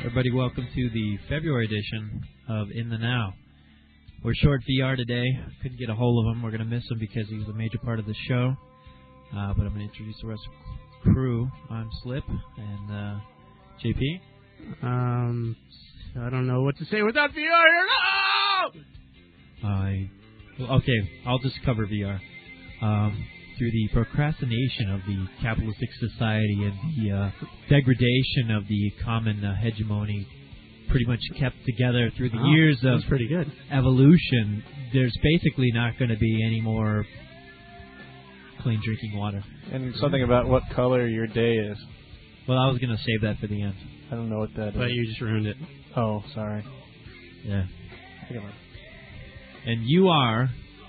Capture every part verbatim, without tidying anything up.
Everybody, welcome to the February edition of In the Now. We're short V R today. Couldn't get a hold of him. We're going to miss him because he's a major part of the show. Uh, but I'm going to introduce the rest of the crew. I'm Slip and uh, J P. Um, I don't know what to say without V R here. No! I okay. I'll just cover V R. Um, through the procrastination of the capitalistic society and the uh, degradation of the common uh, hegemony, pretty much kept together through the oh, years of pretty good. evolution, there's basically not going to be any more clean drinking water. And something about what color your day is. Well, I was going to save that for the end. I don't know what that but is. But you just ruined it. Oh, sorry. Yeah. I think And you are...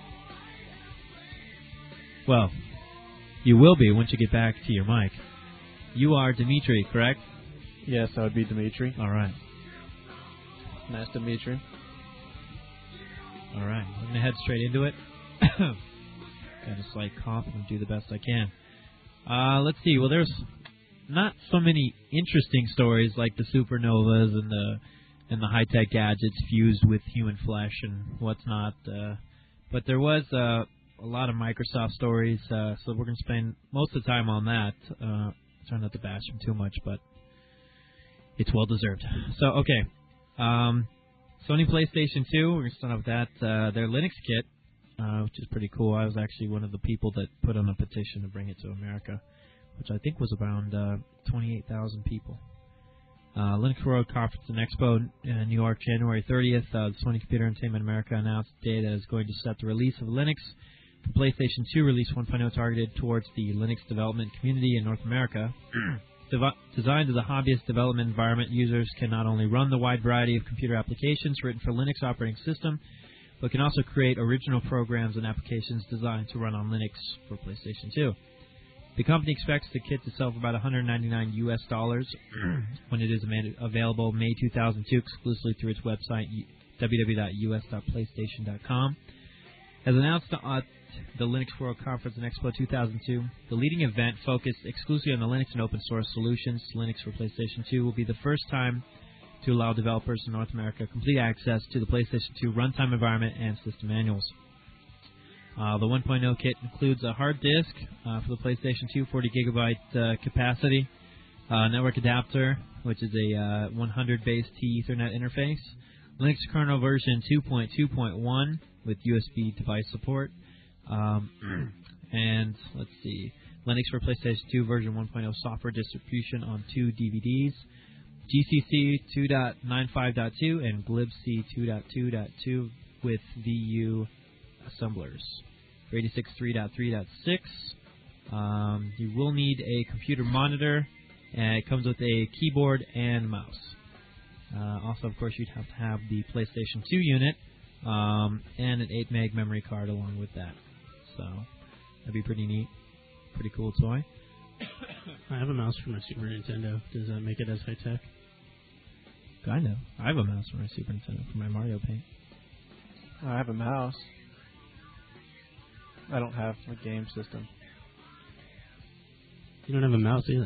Well, you will be once you get back to your mic. You are Dimitri, correct? Yes, I would be Dimitri. All right. Nice Dimitri. All right. I'm going to head straight into it. Got a slight cough and do the best I can. Uh, let's see. Well, there's not so many interesting stories like the supernovas and the and the high-tech gadgets fused with human flesh and what's not. Uh, but there was... Uh, A lot of Microsoft stories, uh, so we're going to spend most of the time on that. Uh, try not to bash them too much, but it's well deserved. So, okay, um, Sony PlayStation two. We're going to start off with that. Uh, their Linux kit, uh, which is pretty cool. I was actually one of the people that put on a petition to bring it to America, which I think was around uh, twenty-eight thousand people. Uh, Linux World Conference and Expo in New York, January thirtieth. Uh, the Sony Computer Entertainment America announced today that it's going to set the release of Linux. The PlayStation two release one point oh targeted towards the Linux development community in North America. Devi- designed as a hobbyist development environment, users can not only run the wide variety of computer applications written for Linux operating system, but can also create original programs and applications designed to run on Linux for PlayStation two. The company expects the kit to sell for about one hundred ninety-nine U S dollars when it is ama- available May two thousand two exclusively through its website, w w w dot u s dot playstation dot com. As announced at the Linux World Conference and Expo two thousand two, the leading event focused exclusively on the Linux and open source solutions. Linux for PlayStation two will be the first time to allow developers in North America complete access to the PlayStation two runtime environment and system manuals. Uh, the one point oh kit includes a hard disk uh, for the PlayStation two, forty gigabyte uh, capacity, uh, network adapter, which is a uh, one hundred base T Ethernet interface, Linux kernel version two point two point one with U S B device support, um, and let's see, Linux for PlayStation two version one point oh software distribution on two D V Ds, G C C two point ninety-five point two and glibc two point two point two with V U assemblers. For eighty-six point three point three point six, um, you will need a computer monitor, and it comes with a keyboard and mouse. Uh, also, of course, you'd have to have the PlayStation two unit um, and an eight meg memory card along with that. So that'd be pretty neat. Pretty cool toy. I have a mouse for my Super Nintendo. Does that make it as high-tech? Kind of. I have a mouse for my Super Nintendo for my Mario Paint. I have a mouse. I don't have a game system. You don't have a mouse either.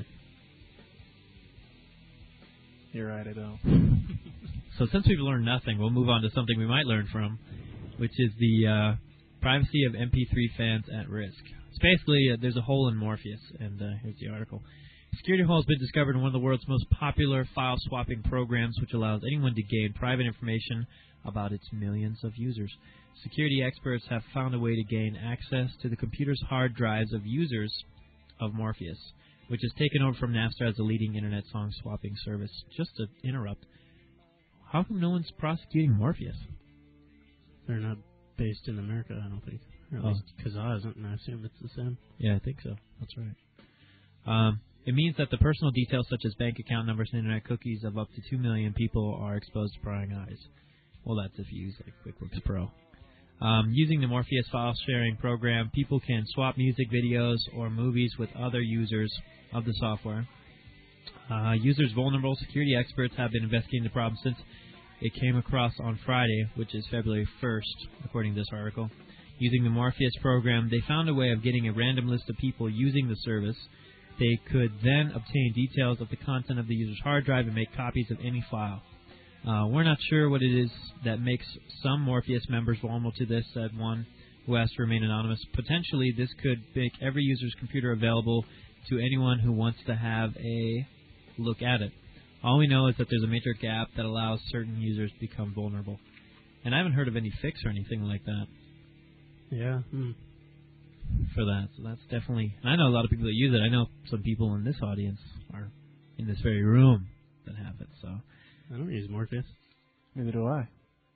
You're right, I don't. So since we've learned nothing, we'll move on to something we might learn from, which is the uh, privacy of M P three fans at risk. It's basically, uh, there's a hole in Morpheus, and uh, here's the article. A security hole has been discovered in one of the world's most popular file swapping programs, which allows anyone to gain private information about its millions of users. Security experts have found a way to gain access to the computer's hard drives of users of Morpheus, which is taken over from Napster as the leading internet song swapping service. Just to interrupt, how come no one's prosecuting Morpheus? They're not based in America, I don't think. Or at Oh. least Kazaa isn't, and I assume it's the same. Yeah, I think so. That's right. Um, it means that the personal details such as bank account numbers and internet cookies of up to two million people are exposed to prying eyes. Well, that's if you use like QuickBooks Pro. Um, using the Morpheus file sharing program, people can swap music videos or movies with other users of the software. Uh, users vulnerable. Security experts have been investigating the problem since it came across on Friday, which is February first, according to this article. Using the Morpheus program, they found a way of getting a random list of people using the service They could then obtain details of the content of the user's hard drive and make copies of any file. Uh, we're not sure what it is that makes some Morpheus members vulnerable to this, said one who asked to remain anonymous. Potentially, this could make every user's computer available to anyone who wants to have a look at it. All we know is that there's a major gap that allows certain users to become vulnerable. And I haven't heard of any fix or anything like that. Yeah. Hmm. For that. So that's definitely... And I know a lot of people that use it. I know some people in this audience are in this very room that have it, so... I don't use Morpheus. Neither do I.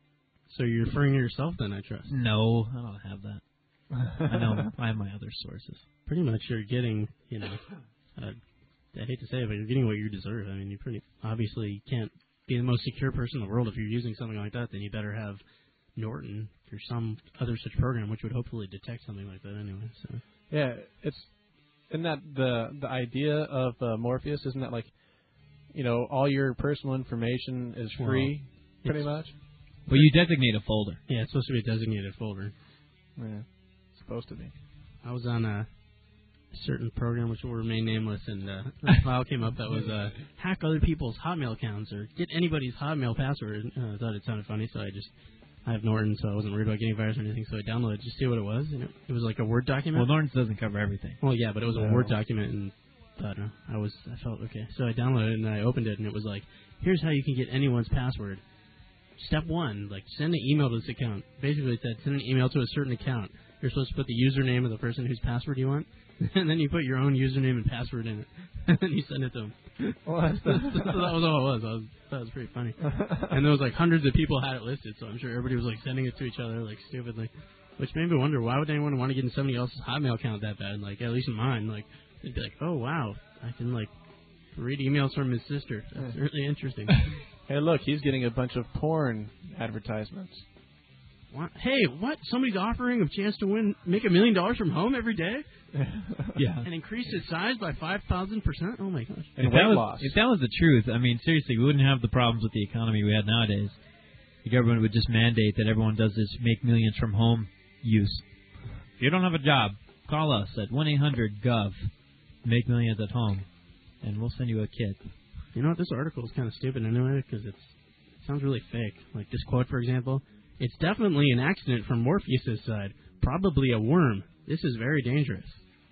So you're referring to yourself then, I trust? No, I don't have that. I know I have my other sources. Pretty much you're getting, you know, uh, I hate to say it, but you're getting what you deserve. I mean, you pretty obviously can't be the most secure person in the world. If you're using something like that, then you better have Norton or some other such program which would hopefully detect something like that anyway. So Yeah, it's... Isn't that the, the idea of uh, Morpheus? Isn't that like... You know, all your personal information is free, well, pretty much. Well, you designate a folder. Yeah, it's supposed to be a designated folder. Yeah, it's supposed to be. I was on a certain program which will remain nameless, and uh, a file came up that was uh, hack other people's Hotmail accounts or get anybody's Hotmail password. Uh, I thought it sounded funny, so I just I have Norton, so I wasn't worried about getting a virus or anything. So I downloaded it just to see what it was. And it, it was like a Word document. Well, Norton doesn't cover everything. Well, yeah, but it was a No. Word document, and I don't know. I was I felt okay. So I downloaded it and I opened it and it was like, here's how you can get anyone's password. Step one, like send an email to this account. Basically it said send an email to a certain account. You're supposed to put the username of the person whose password you want, and then you put your own username and password in it, and then you send it to them. What? so that was all it was. I was that was pretty funny. And there was like hundreds of people had it listed, so I'm sure everybody was like sending it to each other like stupidly, which made me wonder why would anyone want to get in somebody else's Hotmail account that bad? Like at least in mine, like. They'd be like, oh, wow, I can, like, read emails from his sister. That's really interesting. Hey, look, he's getting a bunch of porn advertisements. What? Hey, what? Somebody's offering a chance to win, make a million dollars from home every day? Yeah. And increase its size by five thousand percent? Oh, my gosh. And if weight that was, loss. If that was the truth, I mean, seriously, we wouldn't have the problems with the economy we have nowadays. The government would just mandate that everyone does this make millions from home use. If you don't have a job, call us at one eight hundred gov. Make millions at home, and we'll send you a kit. You know what? This article is kind of stupid anyway because it's, it sounds really fake. Like this quote, for example, it's definitely an accident from Morpheus' side. Probably a worm. This is very dangerous.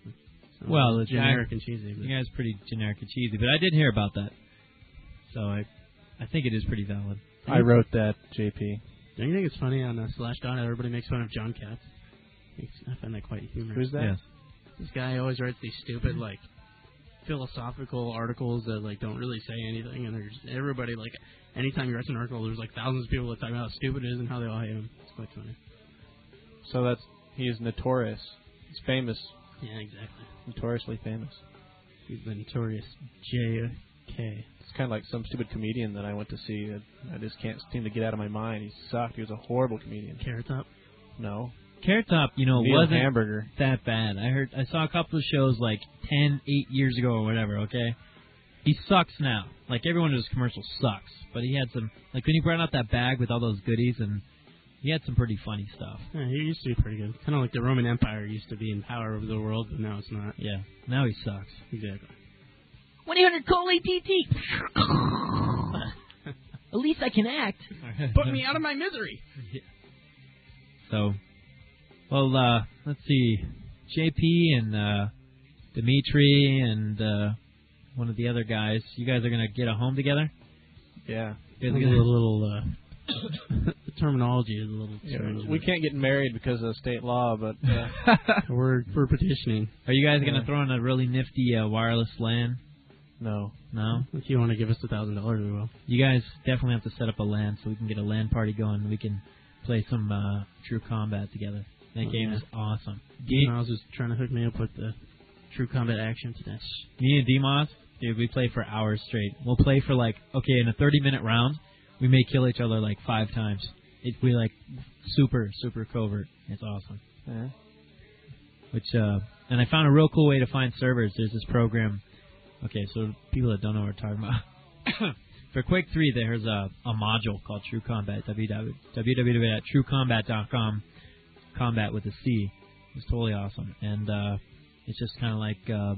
So Well, it's generic guy, and cheesy. But the guy's pretty generic and cheesy, but I did hear about that. So I I think it is pretty valid. I wrote that, J P. Don't you think it's funny on uh, Slashdot everybody makes fun of John Katz? I find that quite humorous. Who's that? Yes. This guy always writes these stupid, like, philosophical articles that, like, don't really say anything, and there's everybody, like, anytime you write an article, there's, like, thousands of people that talk about how stupid it is and how they all hate him. It's quite funny. So that's he is notorious. He's famous, Yeah, exactly. notoriously famous. He's the notorious J K. It's kind of like some stupid comedian that I went to see. That I just can't seem to get out of my mind. He sucked. He was a horrible comedian. Carrot Top. No. Carrot Top, you know, Neil wasn't Hamburger. that bad. I heard, I saw a couple of shows like ten, eight years ago or whatever. Okay, he sucks now. Like everyone in his commercial sucks, but he had some, like when he brought out that bag with all those goodies, and he had some pretty funny stuff. Yeah, he used to be pretty good. Kind of like the Roman Empire used to be in power over the world, but now it's not. Yeah, now he sucks. Exactly. one eight hundred call A T T. At least I can act. Put me out of my misery. So, well, uh, let's see. J P and uh, Dimitri and uh, one of the other guys, you guys are going to get a home together? Yeah. You It's guys a are gonna- little, uh, the terminology is a little Yeah, strange. we can't get married because of state law, but uh, We're, we're petitioning. Are you guys going to Yeah. throw in a really nifty uh, wireless LAN? no. No? If you want to give us a thousand dollars, we will. You guys definitely have to set up a LAN so we can get a LAN party going and we can play some uh, True Combat together. That Oh, game yeah. is awesome. Dean Miles is trying to hook me up with the True Combat action today. Me and D-Moss, dude, we play for hours straight. We'll play for like, okay, in a thirty-minute round, we may kill each other like five times. It, we like super, super covert. It's awesome. Yeah. Which, uh, and I found a real cool way to find servers. There's this program. Okay, so people that don't know what we're talking about. For Quake three, there's a, a module called True Combat, w w w dot true combat dot com, combat with a C. It's totally awesome. And uh, it's just kind of like uh,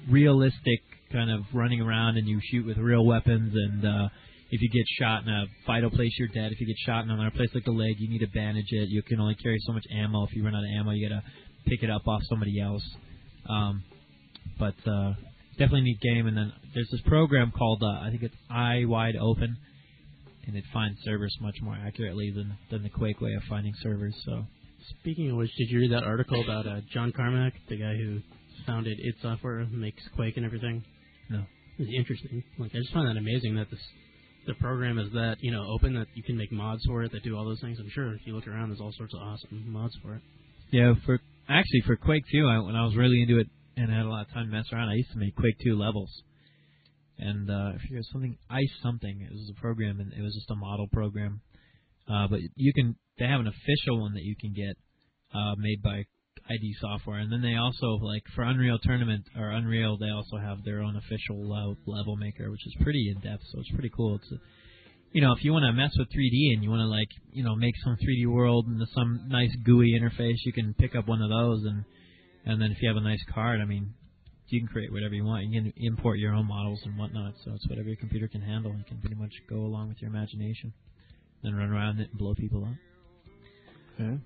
realistic kind of running around, and you shoot with real weapons. And uh, if you get shot in a vital place, you're dead. If you get shot in another place like the leg, you need to bandage it. You can only carry so much ammo. If you run out of ammo, you gotta pick it up off somebody else. Um, but uh, definitely neat game. And then there's this program called uh, I think it's Eye Wide Open, and it finds servers much more accurately than than the Quake way of finding servers. So. Speaking of which, did you read that article about uh, John Carmack, the guy who founded id Software, makes Quake and everything? No. It's interesting. Like, I just find that amazing that this the program is that, you know, open, that you can make mods for it that do all those things. I'm sure if you look around, there's all sorts of awesome mods for it. Yeah, for actually for Quake two, I, when I was really into it and I had a lot of time to mess around, I used to make Quake two levels. And uh, I forget something, Ice something. It was a program, and it was just a model program. Uh, but you can, they have an official one that you can get uh, made by id Software, and then they also, like for Unreal Tournament or Unreal, they also have their own official uh, level maker, which is pretty in depth. So it's pretty cool. It's, a, you know, if you want to mess with three D and you want to like, you know, make some three D world and some nice G U I interface, you can pick up one of those, and and then if you have a nice card, I mean, you can create whatever you want. You can import your own models and whatnot. So it's whatever your computer can handle. You can pretty much go along with your imagination. Then run around it and blow people up. Yeah.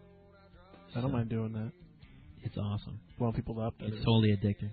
I don't So, mind doing that. It's awesome. Blowing people up. It's totally addicting.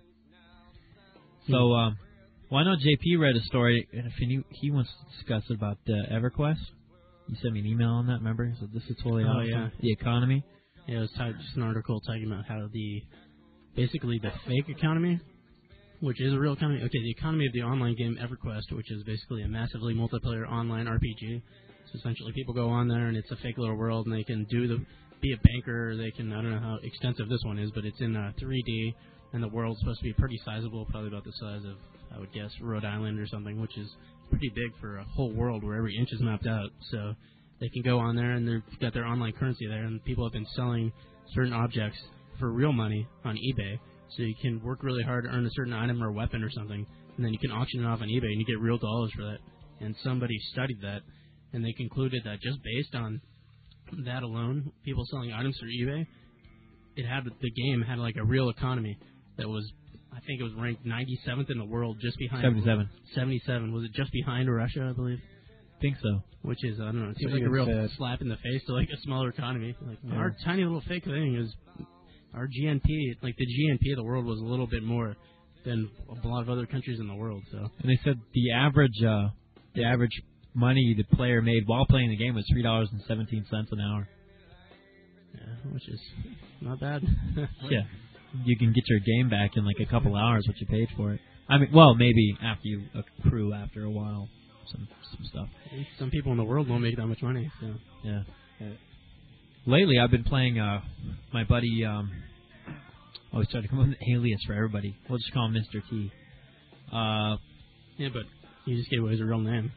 So, um, well, I know J P read a story, and if he, knew, he wants to discuss it about uh, EverQuest. You sent me an email on that, remember? So this is totally oh, awesome. Yeah. The economy. Yeah, it was t- just an article talking about how the, basically the fake economy, which is a real economy. Okay, the economy of the online game EverQuest, which is basically a massively multiplayer online R P G. So essentially people go on there and it's a fake little world, and they can do the be a banker. They can, I don't know how extensive this one is, but it's in uh, three D, and the world's supposed to be pretty sizable, probably about the size of, I would guess, Rhode Island or something, which is pretty big for a whole world where every inch is mapped out. So they can go on there, and they've got their online currency there, and people have been selling certain objects for real money on eBay. So you can work really hard to earn a certain item or weapon or something, and then you can auction it off on eBay, and you get real dollars for that. And somebody studied that, and they concluded that just based on that alone, people selling items through eBay, it had the game had like a real economy that was, I think it was ranked ninety-seventh in the world, just behind seventy-seven. seventy-seven. Was it just behind Russia, I believe? I think so. Which is, I don't know, it seems Pretty like a real sad. slap in the face to like a smaller economy. Like Yeah. our tiny little fake thing is our G N P. Like the G N P of the world was a little bit more than a lot of other countries in the world. So. And they said the average, uh, the average money the player made while playing the game was three dollars and seventeen cents an hour. Yeah, which is not bad. Yeah, you can get your game back in like a couple hours what you paid for it. I mean, well, maybe after you accrue after a while some some stuff. Some people in the world won't make that much money. So. Yeah. yeah. Lately, I've been playing uh, my buddy. Um, I always try to come up with an alias for everybody. We'll just call him Mister T. Uh, yeah, but you just gave away his real name.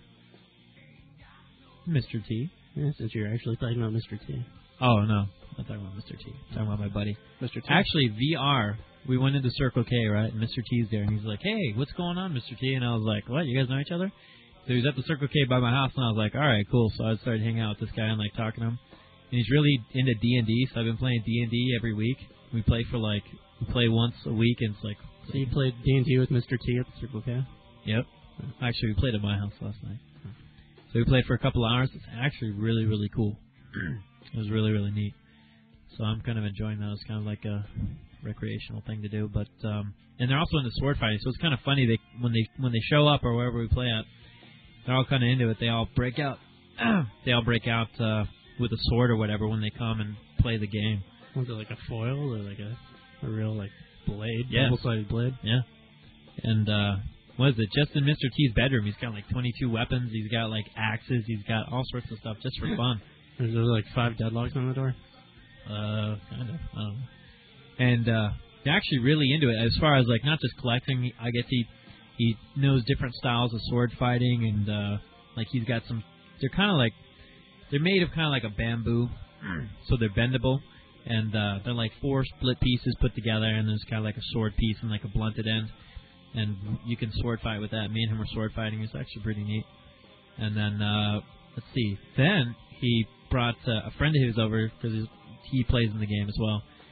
Mister T. Yeah, since you're actually talking about Mister T. Oh, no. I'm not talking about Mister T. I'm talking about my buddy. Mister T. Actually, V R, we went into Circle K, right? And Mister T's there, and he's like, hey, what's going on, Mister T? And I was like, what? You guys know each other? So he was at the Circle K by my house, and I was like, all right, cool. So I started hanging out with this guy and, like, talking to him. And he's really into D and D, so I've been playing D and D every week. We play for, like, we play once a week, and it's like... So you played D and D with Mister T at the Circle K? Yep. Actually, we played at my house last night. So we played for a couple hours. It's actually really, really cool. It was really, really neat. So I'm kind of enjoying that. It's kind of like a recreational thing to do. But um, and they're also into sword fighting, so it's kind of funny. They when they when they show up or wherever we play at, they're all kind of into it. They all break out. they all break out uh, with a sword or whatever when they come and play the game. Was it like a foil or like a a real like blade, Yeah. double-sided blade? Yeah. And uh, what is it? Just in Mister T's bedroom, he's got like twenty-two weapons. He's got like axes. He's got all sorts of stuff just for fun. Is there like five deadlocks on the door? Uh, kind of. I don't know. And uh, they're actually really into it. As far as like not just collecting, I guess he he knows different styles of sword fighting, and uh, like he's got some. They're kind of like they're made of kind of like a bamboo, so they're bendable, and uh, they're like four split pieces put together, and there's kind of like a sword piece and like a blunted end, and you can sword fight with that. Me and him were sword fighting. It's actually pretty neat. And then uh, let's see. Then he brought uh, a friend of his over because he plays in the game as well.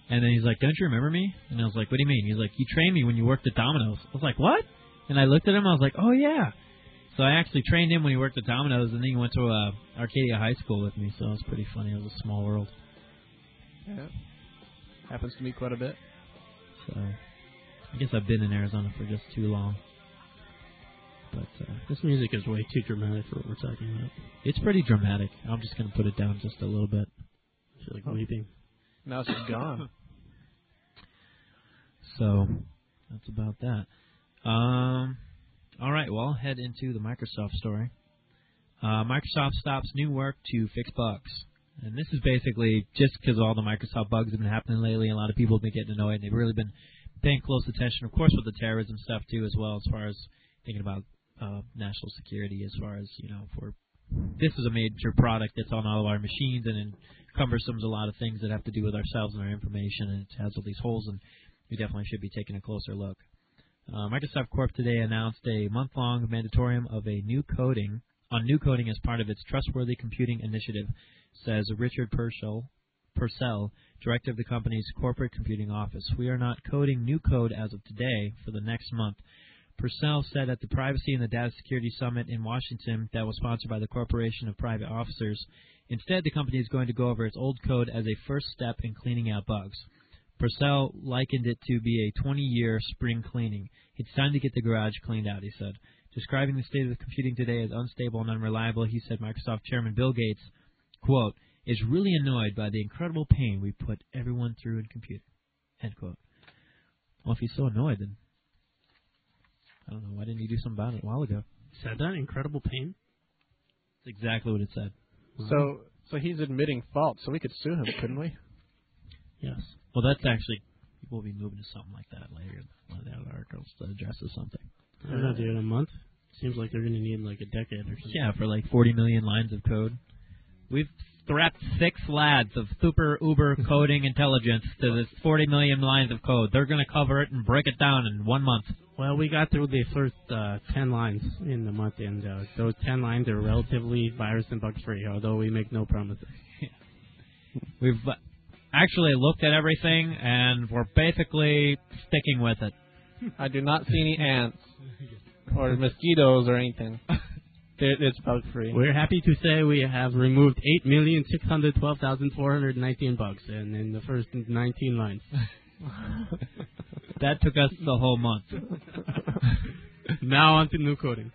And then he's like, don't you remember me? And I was like, what do you mean? He's like, you trained me when you worked at Domino's. I was like, what? And I looked at him. I was like, oh, yeah. So I actually trained him when he worked at Domino's, and then he went to uh, Arcadia High School with me, so it was pretty funny. It was a small world. Yeah. Happens to me quite a bit. So I guess I've been in Arizona for just too long. But uh, this music is way too dramatic for what we're talking about. It's pretty dramatic. I'm just going to put it down just a little bit. I feel like oh. weeping. Now it's just gone. So that's about that. Um, all right, well, I'll head into the Microsoft story. Uh, Microsoft stops new work to fix bugs. And this is basically just because all the Microsoft bugs have been happening lately. A lot of people have been getting annoyed. They've really been paying close attention, of course, with the terrorism stuff, too, as well, as far as thinking about uh, national security, as far as, you know, for this is a major product that's on all of our machines and encumbersomes a lot of things that have to do with ourselves and our information, and it has all these holes, and we definitely should be taking a closer look. Uh, Microsoft Corp today announced a month-long mandatorium of a new coding on new coding as part of its Trustworthy Computing Initiative, says Richard Purcell, Purcell, director of the company's corporate computing office. We are not coding new code as of today for the next month. Purcell said at the Privacy and the Data Security Summit in Washington that was sponsored by the Corporation of Private Officers. Instead, the company is going to go over its old code as a first step in cleaning out bugs. Purcell likened it to be a twenty-year spring cleaning. It's time to get the garage cleaned out, he said. Describing the state of computing today as unstable and unreliable, he said Microsoft Chairman Bill Gates, quote, is really annoyed by the incredible pain we put everyone through in computing, end quote. Well, if he's so annoyed, then I don't know. Why didn't he do something about it a while ago? Said that? Incredible pain? That's exactly what it said. So so he's admitting fault, so we could sue him, couldn't we? Yes. Well, that's actually, we'll be moving to something like that later. One of the other articles that addresses something. I don't know, dude, in a month? Seems like they're going to need like a decade or something. Yeah, for like forty million lines of code. We've strapped six lads of super uber coding intelligence to this forty million lines of code. They're going to cover it and break it down in one month. Well, we got through the first uh, ten lines in the month, and uh, those ten lines are relatively virus and bug free, although we make no promises. We've actually looked at everything, and we're basically sticking with it. I do not see any ants or mosquitoes or anything. It's bug free. We're happy to say we have removed eight million six hundred twelve thousand four hundred nineteen bugs in, in the first nineteen lines. That took us the whole month. Now on to new coding.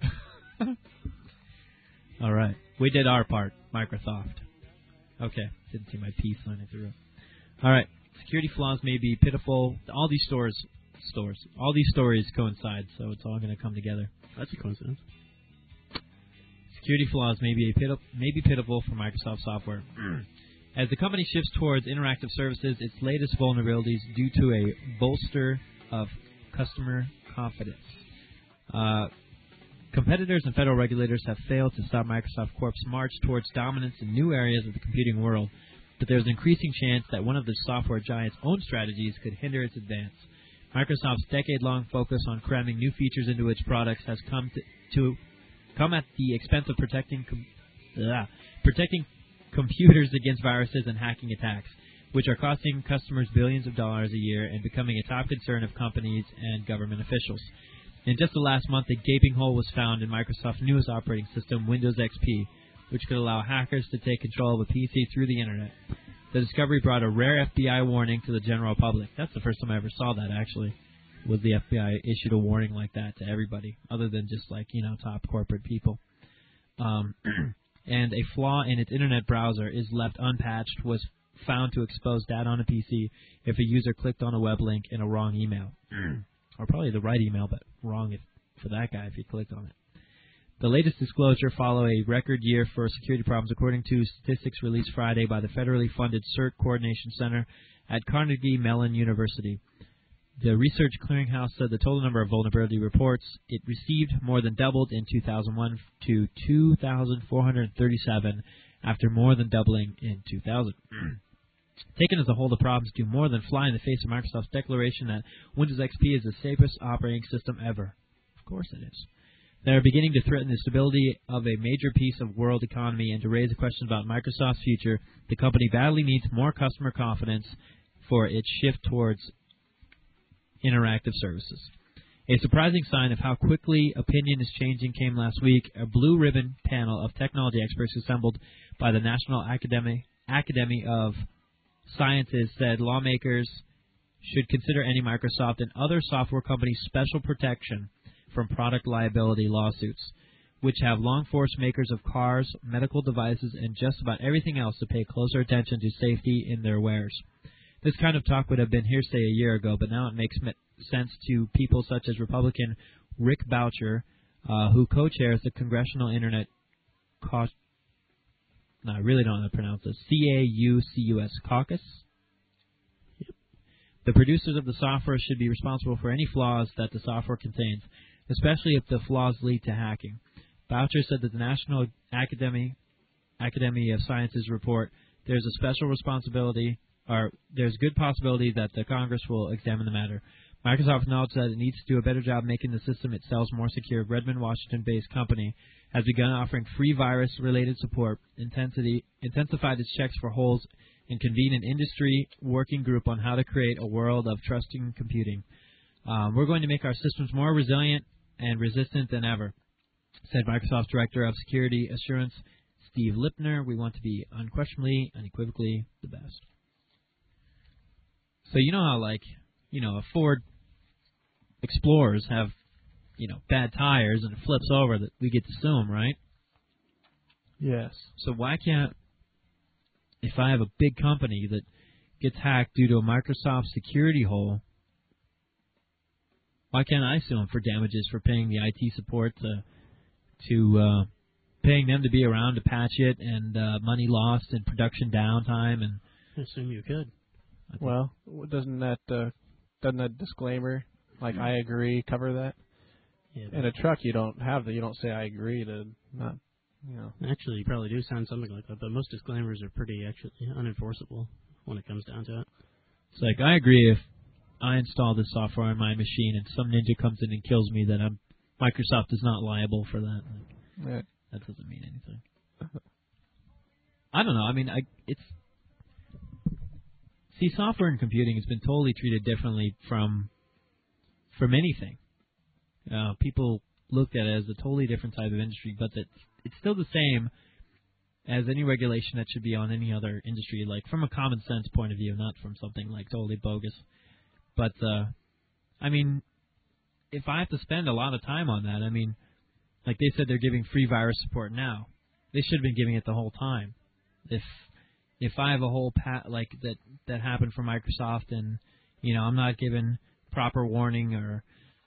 All right. We did our part, Microsoft. Okay. Didn't see my P signing through. All right. Security flaws may be pitiful. All these stores, stores, all these stories coincide, so it's all going to come together. That's a coincidence. Security flaws may be, a piti- may be pitiful for Microsoft software. As the company shifts towards interactive services, its latest vulnerabilities due to a bolster of customer confidence. Uh, competitors and federal regulators have failed to stop Microsoft Corp's march towards dominance in new areas of the computing world, but there's an increasing chance that one of the software giant's own strategies could hinder its advance. Microsoft's decade-long focus on cramming new features into its products has come to, to come at the expense of protecting com- ugh, protecting computers against viruses and hacking attacks, which are costing customers billions of dollars a year and becoming a top concern of companies and government officials. In just the last month, a gaping hole was found in Microsoft's newest operating system, Windows X P, which could allow hackers to take control of a P C through the Internet. The discovery brought a rare F B I warning to the general public. That's the first time I ever saw that, actually, was the F B I issued a warning like that to everybody, other than just, like, you know, top corporate people. Um... and a flaw in its Internet browser is left unpatched was found to expose data on a P C if a user clicked on a web link in a wrong email. Or probably the right email, but wrong if, for that guy if he clicked on it. The latest disclosure follow a record year for security problems, according to statistics released Friday by the federally funded CERT Coordination Center at Carnegie Mellon University. The Research Clearinghouse said the total number of vulnerability reports it received more than doubled in two thousand one to two thousand four hundred thirty-seven, after more than doubling in two thousand. Taken as a whole, the problems do more than fly in the face of Microsoft's declaration that Windows X P is the safest operating system ever. Of course it is. They are beginning to threaten the stability of a major piece of world economy and to raise a question about Microsoft's future. The company badly needs more customer confidence for its shift towards interactive services. A surprising sign of how quickly opinion is changing came last week. A blue ribbon panel of technology experts assembled by the National Academy, Academy of Sciences said lawmakers should consider ending Microsoft and other software companies' special protection from product liability lawsuits, which have long forced makers of cars, medical devices, and just about everything else to pay closer attention to safety in their wares. This kind of talk would have been hearsay a year ago, but now it makes sense to people such as Republican Rick Boucher, uh, who co-chairs the Congressional Internet Caucus. No, I really don't know how to pronounce this. C A U C U S Caucus. Yep. The producers of the software should be responsible for any flaws that the software contains, especially if the flaws lead to hacking. Boucher said that the National Academy Academy of Sciences report there's a special responsibility, or there's good possibility that the Congress will examine the matter. Microsoft acknowledged that it needs to do a better job making the system it sells more secure. Redmond, Washington-based company has begun offering free virus-related support, intensity, intensified its checks for holes, and convened an industry working group on how to create a world of trusting computing. Um, we're going to make our systems more resilient and resistant than ever, said Microsoft's Director of Security Assurance, Steve Lipner. We want to be unquestionably, unequivocally the best. So you know how, like, you know, a Ford Explorers have, you know, bad tires and it flips over, that we get to sue them, right? Yes. So why can't, if I have a big company that gets hacked due to a Microsoft security hole, why can't I sue them for damages for paying the I T support to, to uh, paying them to be around to patch it, and uh, money lost and production downtime? And I assume you could. Well, doesn't that uh, doesn't that disclaimer, like I agree, cover that? Yeah, in a truck, you don't have that. You don't say I agree to not, you know. Actually, you probably do sound something like that, but most disclaimers are pretty actually unenforceable when it comes down to it. It's like, I agree if I install this software on my machine and some ninja comes in and kills me, that I'm Microsoft is not liable for that. Like, yeah. That doesn't mean anything. I don't know. I mean, I it's. See, software and computing has been totally treated differently from from anything. Uh, people looked at it as a totally different type of industry, but that it's still the same as any regulation that should be on any other industry, like from a common sense point of view, not from something like totally bogus. But, uh, I mean, if I have to spend a lot of time on that, I mean, like they said they're giving free virus support now. They should have been giving it the whole time. If if I have a whole pat like that that happened for Microsoft, and you know I'm not given proper warning, or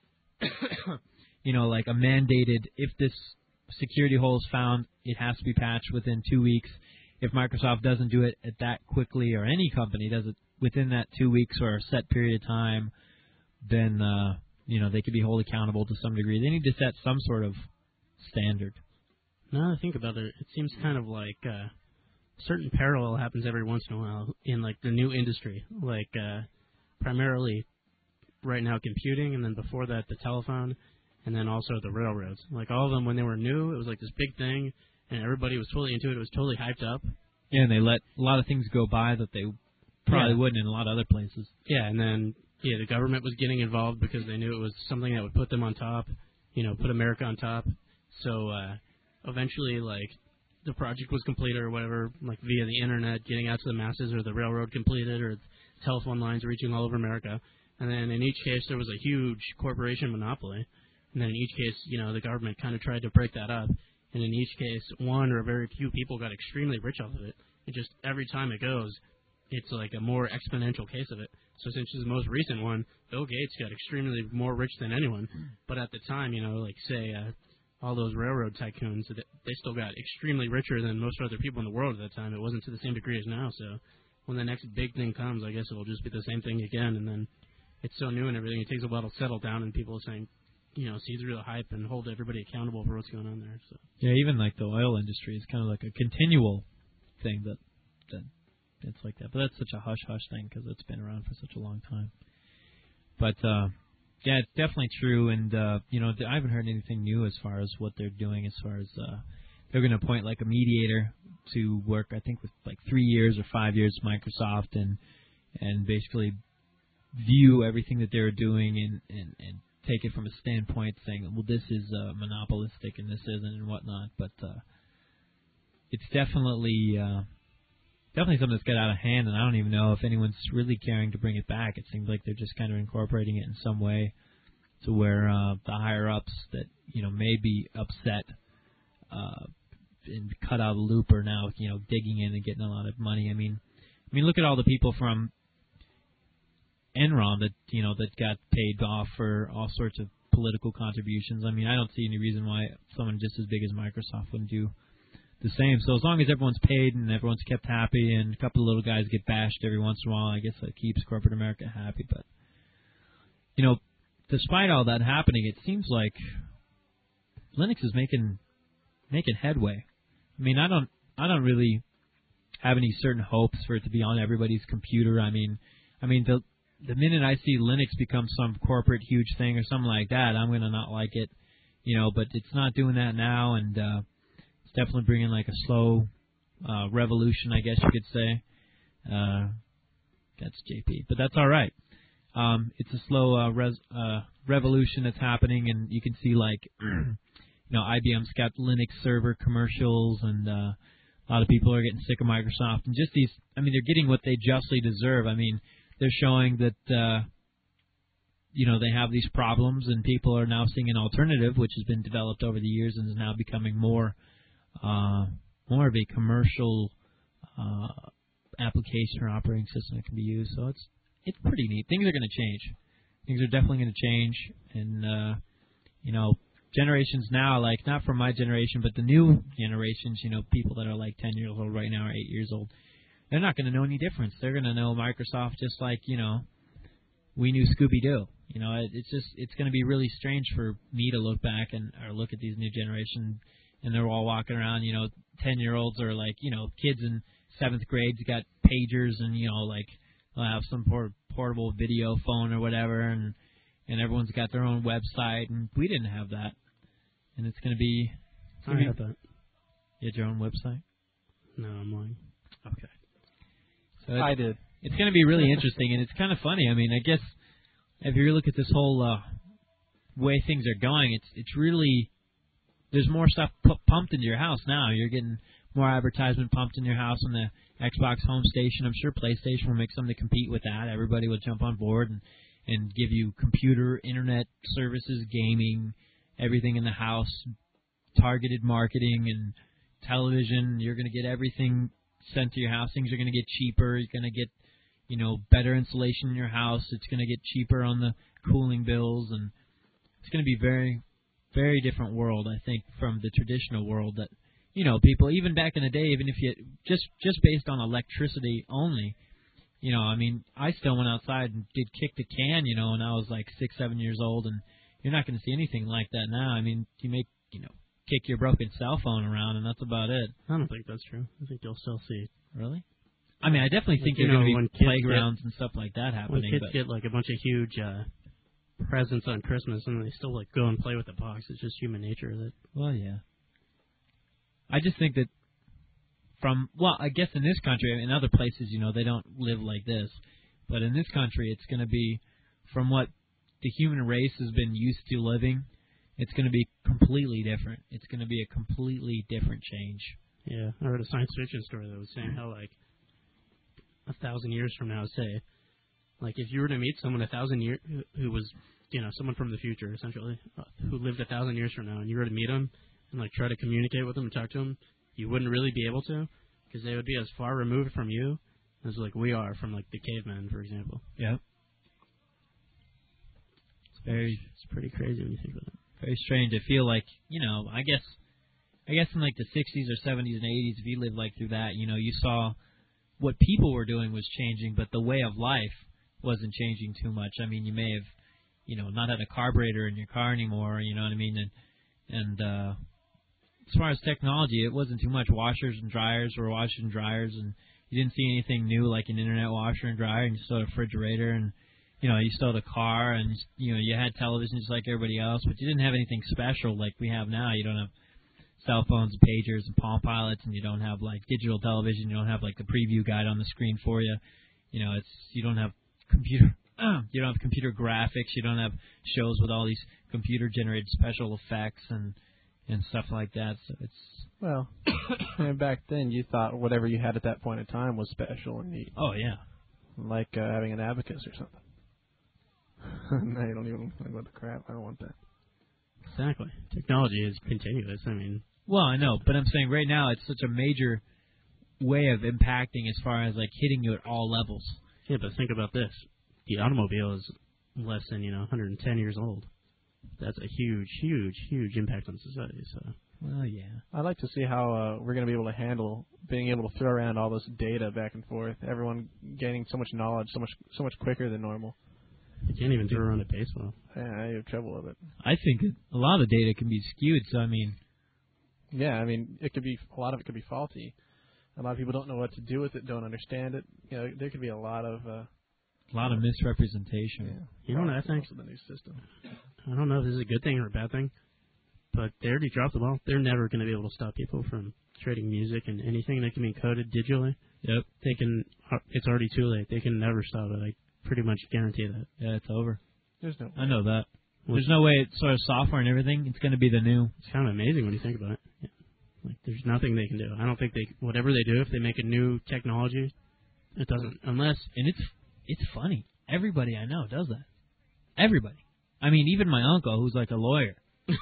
you know like a mandated, if this security hole is found, it has to be patched within two weeks. If Microsoft doesn't do it at that quickly, or any company does it within that two weeks or a set period of time, then uh, you know they could be held accountable to some degree. They need to set some sort of standard. Now that I think about it, it seems kind of like uh, certain parallel happens every once in a while in like the new industry, like uh, primarily right now computing, and then before that the telephone, and then also the railroads. Like all of them, when they were new, it was like this big thing, and everybody was totally into it. It was totally hyped up. Yeah, and they let a lot of things go by that they probably yeah. wouldn't in a lot of other places. Yeah, and then yeah, the government was getting involved because they knew it was something that would put them on top, you know, put America on top. So uh, eventually, like, the project was completed or whatever, like via the internet, getting out to the masses, or the railroad completed, or telephone lines reaching all over America. And then in each case, there was a huge corporation monopoly. And then in each case, you know, the government kind of tried to break that up. And in each case, one or very few people got extremely rich off of it. And just every time it goes, it's like a more exponential case of it. So since it's the most recent one, Bill Gates got extremely more rich than anyone. But at the time, you know, like say uh, all those railroad tycoons, they still got extremely richer than most other people in the world at that time. It wasn't to the same degree as now. So when the next big thing comes, I guess it'll just be the same thing again. And then it's so new and everything, it takes a while to settle down, and people are saying, you know, see through the hype and hold everybody accountable for what's going on there. So yeah, even like the oil industry is kind of like a continual thing that that it's like that. But that's such a hush hush thing because it's been around for such a long time. But uh, yeah, it's definitely true. And uh, you know, I haven't heard anything new as far as what they're doing. As far as uh, they're going to appoint like a mediator to work, I think with like three years or five years, Microsoft, and and basically view everything that they're doing and, and, and take it from a standpoint saying, well, this is uh, monopolistic and this isn't and whatnot. But uh, it's definitely uh, definitely something that's got out of hand, and I don't even know if anyone's really caring to bring it back. It seems like they're just kind of incorporating it in some way to where uh, the higher-ups that, you know, may be upset uh, and cut out of the loop are now, you know, digging in and getting a lot of money. I mean, I mean, look at all the people from Enron that, you know, that got paid off for all sorts of political contributions. I mean, I don't see any reason why someone just as big as Microsoft wouldn't do the same. So as long as everyone's paid and everyone's kept happy and a couple of little guys get bashed every once in a while, I guess that keeps corporate America happy. But, you know, despite all that happening, it seems like Linux is making making headway. I mean, I don't I don't really have any certain hopes for it to be on everybody's computer. I mean, I mean the the minute I see Linux become some corporate huge thing or something like that, I'm gonna not like it, you know. But it's not doing that now, and uh, it's definitely bringing like a slow uh, revolution, I guess you could say. Uh, that's J P, but that's all right. Um, it's a slow uh, res, uh, revolution that's happening, and you can see like, you know, I B M's got Linux server commercials, and uh, a lot of people are getting sick of Microsoft, and just these. I mean, they're getting what they justly deserve. I mean, they're showing that, uh, you know, they have these problems, and people are now seeing an alternative, which has been developed over the years and is now becoming more, uh, more of a commercial uh, application or operating system that can be used. So it's It's pretty neat. Things are going to change. Things are definitely going to change. And, uh, you know, generations now, like not from my generation, but the new generations, you know, people that are like ten years old right now or eight years old, they're not going to know any difference. They're going to know Microsoft just like, you know, we knew Scooby-Doo. You know, it, it's just, it's going to be really strange for me to look back and or look at these new generation, and they're all walking around, you know, ten-year-olds are like, you know, kids in seventh grade got pagers and, you know, like, they'll have some port- portable video phone or whatever, and and everyone's got their own website, and we didn't have that. And it's going to be... I have that. You had your own website? No, I'm lying. Okay. So I did. It's going to be really interesting, and it's kind of funny. I mean, I guess if you look at this whole uh, way things are going, it's it's really... There's more stuff pu- pumped into your house now. You're getting more advertisement pumped in your house on the Xbox Home Station. I'm sure PlayStation will make something to compete with that. Everybody will jump on board and, and give you computer, internet services, gaming, everything in the house, targeted marketing and television. You're going to get everything sent to your house. Things are going to get cheaper. You're going to get, you know, better insulation in your house. It's going to get cheaper on the cooling bills, and it's going to be very, very different world, I think, from the traditional world that, you know, people, even back in the day, even if you, just just based on electricity only, you know, I mean, I still went outside and did kick the can, you know, when I was like six, seven years old, and you're not going to see anything like that now. I mean, you make, you know, kick your broken cell phone around, and that's about it. I don't think that's true. I think you'll still see. Really? I mean, I definitely like, think you there's know, going to be playgrounds get, and stuff like that when happening. kids but get like a bunch of huge uh, presents on Christmas, and they still like go and play with the box. It's just human nature that. Well, yeah. I just think that from, well, I guess in this country, in other places, you know, they don't live like this. But in this country, it's going to be, from what the human race has been used to living, it's going to be completely different. It's going to be a completely different change. Yeah, I read a science fiction story that was saying how, like, a thousand years from now, say, like, if you were to meet someone a thousand years, who, who was, you know, someone from the future, essentially, uh, who lived a thousand years from now, and you were to meet them, and like try to communicate with them and talk to them, you wouldn't really be able to, because they would be as far removed from you as like we are from like the cavemen, for example. Yeah. It's very, it's pretty crazy when you think about it. Very strange. I feel like, you know, I guess, I guess in like the sixties or seventies and eighties, if you lived like through that, you know, you saw what people were doing was changing, but the way of life wasn't changing too much. I mean, you may have, you know, not had a carburetor in your car anymore, you know what I mean, and and uh as far as technology, it wasn't too much. Washers and dryers were washers and dryers, and you didn't see anything new like an internet washer and dryer, and you still had a refrigerator, and, you know, you still had a car, and, you know, you had television just like everybody else, but you didn't have anything special like we have now. You don't have cell phones and pagers and Palm Pilots, and you don't have, like, digital television. You don't have, like, the preview guide on the screen for you. You know, it's you don't have computer you don't have computer graphics. You don't have shows with all these computer-generated special effects and and stuff like that. So it's well, and back then you thought whatever you had at that point in time was special and neat. Oh yeah, like uh, having an abacus or something. No, you don't even think about the crap. I don't want that. Exactly. Technology is continuous. I mean, well, I know, but I'm saying right now it's such a major way of impacting as far as like hitting you at all levels. Yeah, but think about this: the automobile is less than you know one hundred ten years old. That's a huge, huge, huge impact on society. So, well, yeah. I'd like to see how uh, we're going to be able to handle being able to throw around all this data back and forth. Everyone gaining so much knowledge, so much, so much quicker than normal. You can't even throw around a baseball. Yeah, I have trouble with it. I think it, a lot of data can be skewed. So I mean, yeah, I mean, it could be a lot of it could be faulty. A lot of people don't know what to do with it, don't understand it. You know, there could be a lot of uh, a lot of misrepresentation. Yeah. You know what I think? Of the new system. I don't know if this is a good thing or a bad thing, but they already dropped the ball. They're never going to be able to stop people from trading music and anything that can be encoded digitally. Yep. They can. It's already too late. They can never stop it. I pretty much guarantee that. Yeah, it's over. There's no way. I know that. There's no way it's sort of software and everything. It's going to be the new. It's kind of amazing when you think about it. Yeah. Like, there's nothing they can do. I don't think they, whatever they do, if they make a new technology, it doesn't, unless, and it's, it's funny. Everybody I know does that. Everybody. I mean, even my uncle, who's like a lawyer.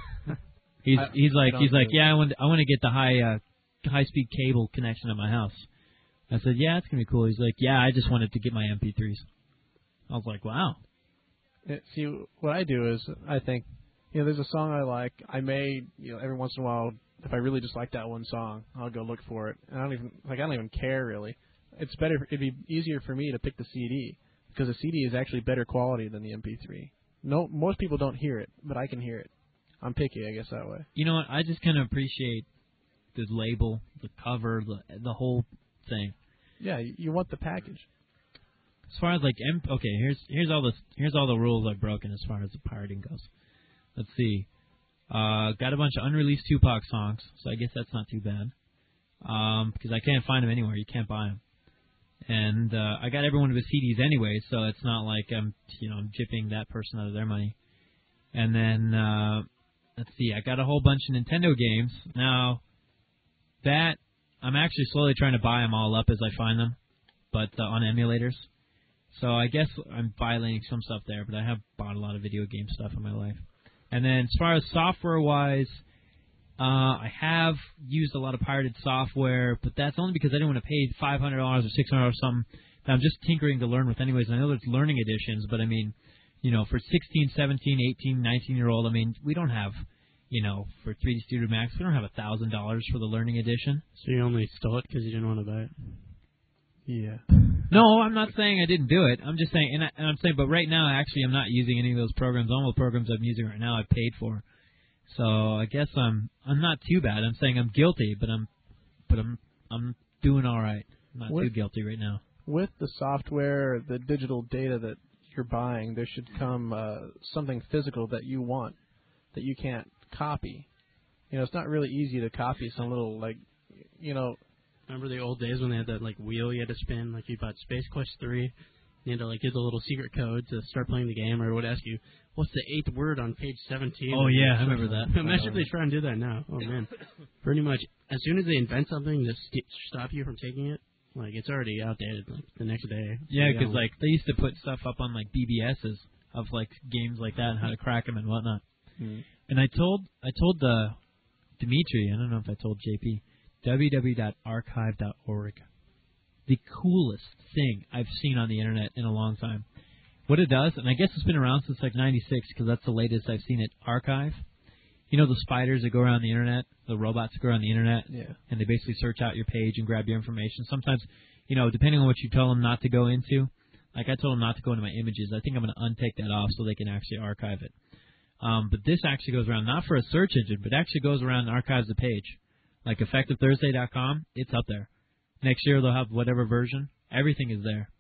he's, I, he's like, he's like, it. yeah, I want, I want to get the high, uh, high speed cable connection at my house. I said, yeah, it's going to be cool. He's like, yeah, I just wanted to get my M P threes. I was like, wow. It, see, what I do is, I think, you know, there's a song I like. I may, you know, every once in a while, if I really just like that one song, I'll go look for it. And I don't even like I don't even care really. It's better. It'd be easier for me to pick the C D because the C D is actually better quality than the M P three. No, most people don't hear it, but I can hear it. I'm picky, I guess that way. You know what? I just kind of appreciate the label, the cover, the the whole thing. Yeah, you, you want the package. As far as like M, okay, here's here's all the here's all the rules I've broken as far as the pirating goes. Let's see. Uh, got a bunch of unreleased Tupac songs, so I guess that's not too bad. Um, because I can't find them anywhere. You can't buy them. And uh, I got every one of his C Ds anyway, so it's not like I'm, you know, I'm gypping that person out of their money. And then uh, let's see, I got a whole bunch of Nintendo games. Now that I'm actually slowly trying to buy them all up as I find them, but uh, on emulators. So I guess I'm violating some stuff there, but I have bought a lot of video game stuff in my life. And then as far as software-wise, uh, I have used a lot of pirated software, but that's only because I didn't want to pay five hundred dollars or six hundred dollars or something that I'm just tinkering to learn with anyways. And I know there's learning editions, but I mean, you know, for sixteen, seventeen, eighteen, nineteen-year-old, I mean, we don't have, you know, for three D Studio Max, we don't have one thousand dollars for the learning edition. So you only stole it because you didn't want to buy it? Yeah. No, I'm not saying I didn't do it. I'm just saying, and, I, and I'm saying, but right now, actually, I'm not using any of those programs. All the programs I'm using right now, I paid for. So I guess I'm I'm not too bad. I'm saying I'm guilty, but I'm but I'm I'm doing all right. I'm not with, too guilty right now. With the software, the digital data that you're buying, there should come uh, something physical that you want that you can't copy. You know, it's not really easy to copy some little like, you know. Remember the old days when they had that like wheel you had to spin, like you bought Space Quest three, you had to like get the little secret code to start playing the game, or it would ask you, what's the eighth word on page seventeen? Oh yeah, I remember that. Imagine if they try and do that now. Oh man, pretty much as soon as they invent something to st- stop you from taking it, like it's already outdated like the next day. Yeah, because like they used to put stuff up on like B B S's of like games like that and how to crack them and whatnot. Hmm. And I told I told uh, Dimitri, I don't know if I told J P. w w w dot archive dot org. The coolest thing I've seen on the internet in a long time. What it does, and I guess it's been around since like ninety-six because that's the latest I've seen it, Archive. You know the spiders that go around the internet, the robots that go around the internet, yeah. and they basically search out your page and grab your information. Sometimes, you know, depending on what you tell them not to go into, like I told them not to go into my images, I think I'm going to untake that off so they can actually archive it. Um, but this actually goes around, not for a search engine, but actually goes around and archives the page. Like effective thursday dot com, it's up there. Next year they'll have whatever version. Everything is there.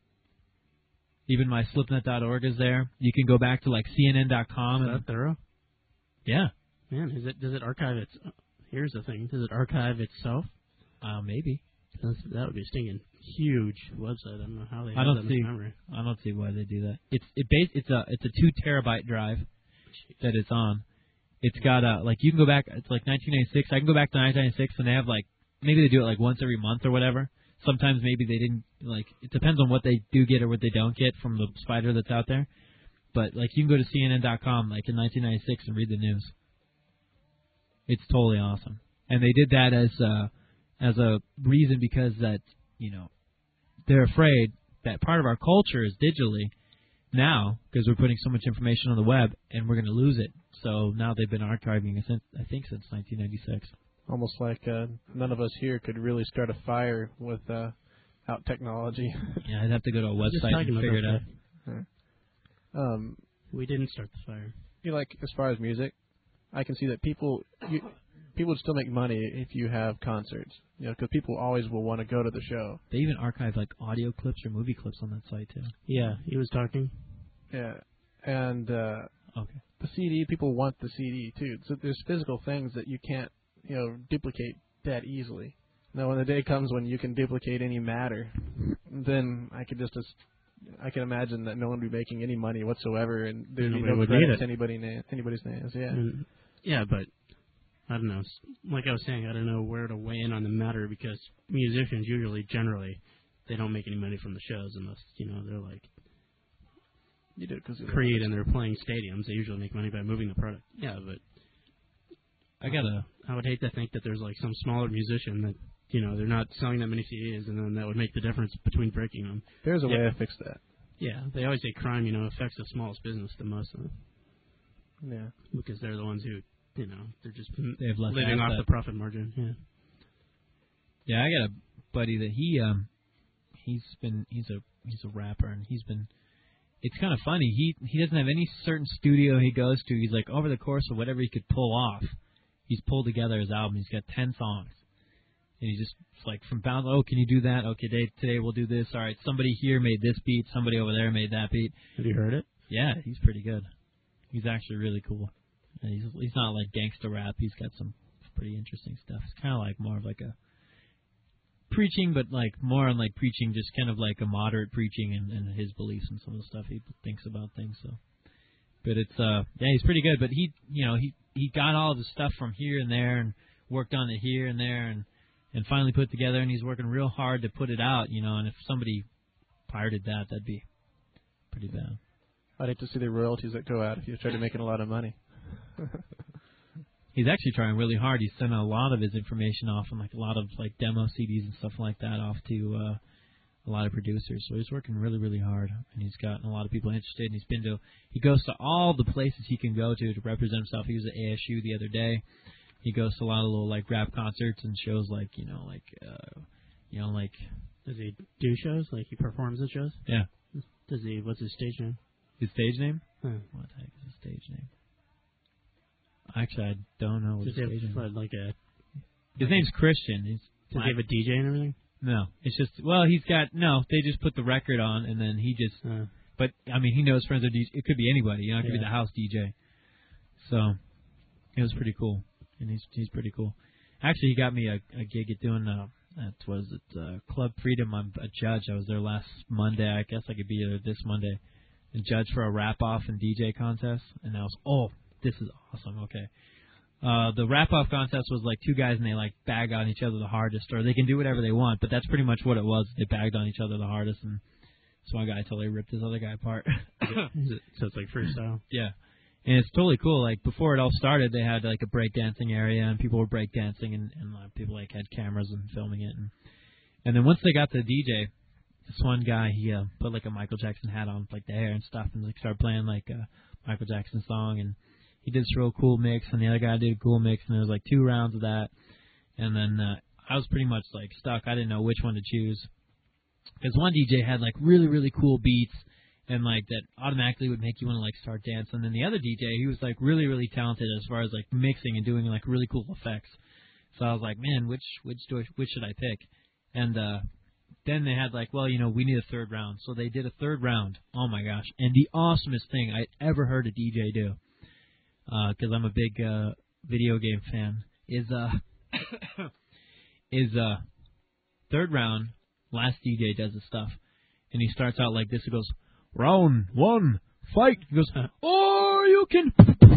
Even my slipnet dot org is there. You can go back to like C N N dot com. Is and, that thorough? Yeah. Man, is it? Does it archive its? Here's the thing. Does it archive itself? Uh, maybe. That's, that would be a stinking huge website. I don't know how they. I have don't that much see. memory. I don't see why they do that. It's it base. It's a it's a two terabyte drive that it's on. It's got a like you can go back. It's like nineteen ninety-six. I can go back to nineteen ninety-six, and they have like maybe they do it like once every month or whatever. Sometimes maybe they didn't like. It depends on what they do get or what they don't get from the spider that's out there. But like you can go to C N N dot com like in nineteen ninety-six and read the news. It's totally awesome, and they did that as uh, as a reason because that you know they're afraid that part of our culture is digitally now because we're putting so much information on the web and we're going to lose it. So now they've been archiving it since I think since nineteen ninety-six. Almost like uh, none of us here could really start a fire with uh, out technology. Yeah, I'd have to go to a Just website talking and about figure it out. that. um, We didn't start the fire. you know, like as far as music, I can see that people you, people would still make money if you have concerts. You know, because people always will want to go to the show. They even archive like audio clips or movie clips on that site too. Yeah, he was talking. Yeah, and uh, Okay. the C D, people want the C D too. So there's physical things that you can't, you know, duplicate that easily. Now, when the day comes when you can duplicate any matter, then I could just, just I can imagine that no one would be making any money whatsoever, and there'd be Nobody no would credit need to it. anybody na- anybody's names. Yeah, And, yeah, but I don't know. S- Like I was saying, I don't know where to weigh in on the matter because musicians usually, generally, they don't make any money from the shows unless you know they're like you do it because Creed and they're playing stadiums. They usually make money by moving the product. Yeah, but I gotta. I would hate to think that there's like some smaller musician that you know they're not selling that many C Ds, and then that would make the difference between breaking them. There's a Yeah. way to fix that. Yeah, they always say crime, you know, affects the smallest business the most, uh, Yeah. because they're the ones who, you know, they're just They have less living off asset. the profit margin. Yeah. Yeah, I got a buddy that he um he's been he's a he's a rapper and he's been it's kind of funny. He he doesn't have any certain studio he goes to. He's like over the course of whatever he could pull off, he's pulled together his album. He's got ten songs. And he just it's like from bound oh, can you do that? Okay, today today we'll do this. All right, somebody here made this beat, somebody over there made that beat. Have you heard it? Yeah, he's pretty good. He's actually really cool. And he's he's not like gangster rap. He's got some pretty interesting stuff. It's kind of like more of like a preaching, but like more on like preaching, just kind of like a moderate preaching and, and his beliefs and some of the stuff he thinks about things. So, but it's uh yeah, he's pretty good. But he you know he he got all the stuff from here and there and worked on it here and there and and finally put it together. And he's working real hard to put it out. You know, and if somebody pirated that, that'd be pretty bad. I'd hate to see the royalties that go out if you started making a lot of money. He's actually trying really hard. He's sending a lot of his information off and like a lot of like demo C Ds and stuff like that off to uh, a lot of producers. So he's working really, really hard, and he's gotten a lot of people interested. And he's been to he goes to all the places he can go to to represent himself. He was at A S U the other day. He goes to a lot of little like rap concerts and shows like you know like uh, you know like Does he do shows? Like he performs at shows? yeah. Does he? What's his stage name? His stage name? Huh. What the heck is his stage name? Actually, I don't know what Does his he stage name have is. uh, like a? His name's Christian. He's Does he have a D J and everything? No, it's just well, he's got no. They just put the record on, and then he just. Uh, But I mean, he knows friends are D J. It could be anybody, you know. It could be Yeah. the house D J. So it was pretty cool, and he's he's pretty cool. Actually, he got me a, a gig at doing uh, that was it uh, Club Freedom. I'm a judge. I was there last Monday. I guess I could be there this Monday, and judge for a rap off and D J contest. And I was oh, this is awesome. Okay. Uh, the wrap-off contest was like two guys and they like bag on each other the hardest, or they can do whatever they want, but that's pretty much what it was. They bagged on each other the hardest, and this one guy totally ripped his other guy apart. is it, so it's like freestyle. Yeah, and it's totally cool. Like before it all started, they had like a breakdancing area, and people were breakdancing, and, and uh, people like had cameras and filming it, and and then once they got to the D J, this one guy he uh, put like a Michael Jackson hat on, like the hair and stuff, and like started playing like a Michael Jackson song, and he did this real cool mix, and the other guy did a cool mix, and there was like two rounds of that, and then uh, I was pretty much like stuck. I didn't know which one to choose, because one D J had like really really cool beats, and like that automatically would make you want to like start dancing. And then the other D J, he was like really really talented as far as like mixing and doing like really cool effects. So I was like, man, which which do I, which should I pick? And uh, then they had like, well, you know, we need a third round, so they did a third round. Oh my gosh! And the awesomest thing I ever heard a D J do. Because uh, I'm a big uh, video game fan, is uh is uh third round, last D J does his stuff. And he starts out like this. He goes, round one, fight. He goes, or you can,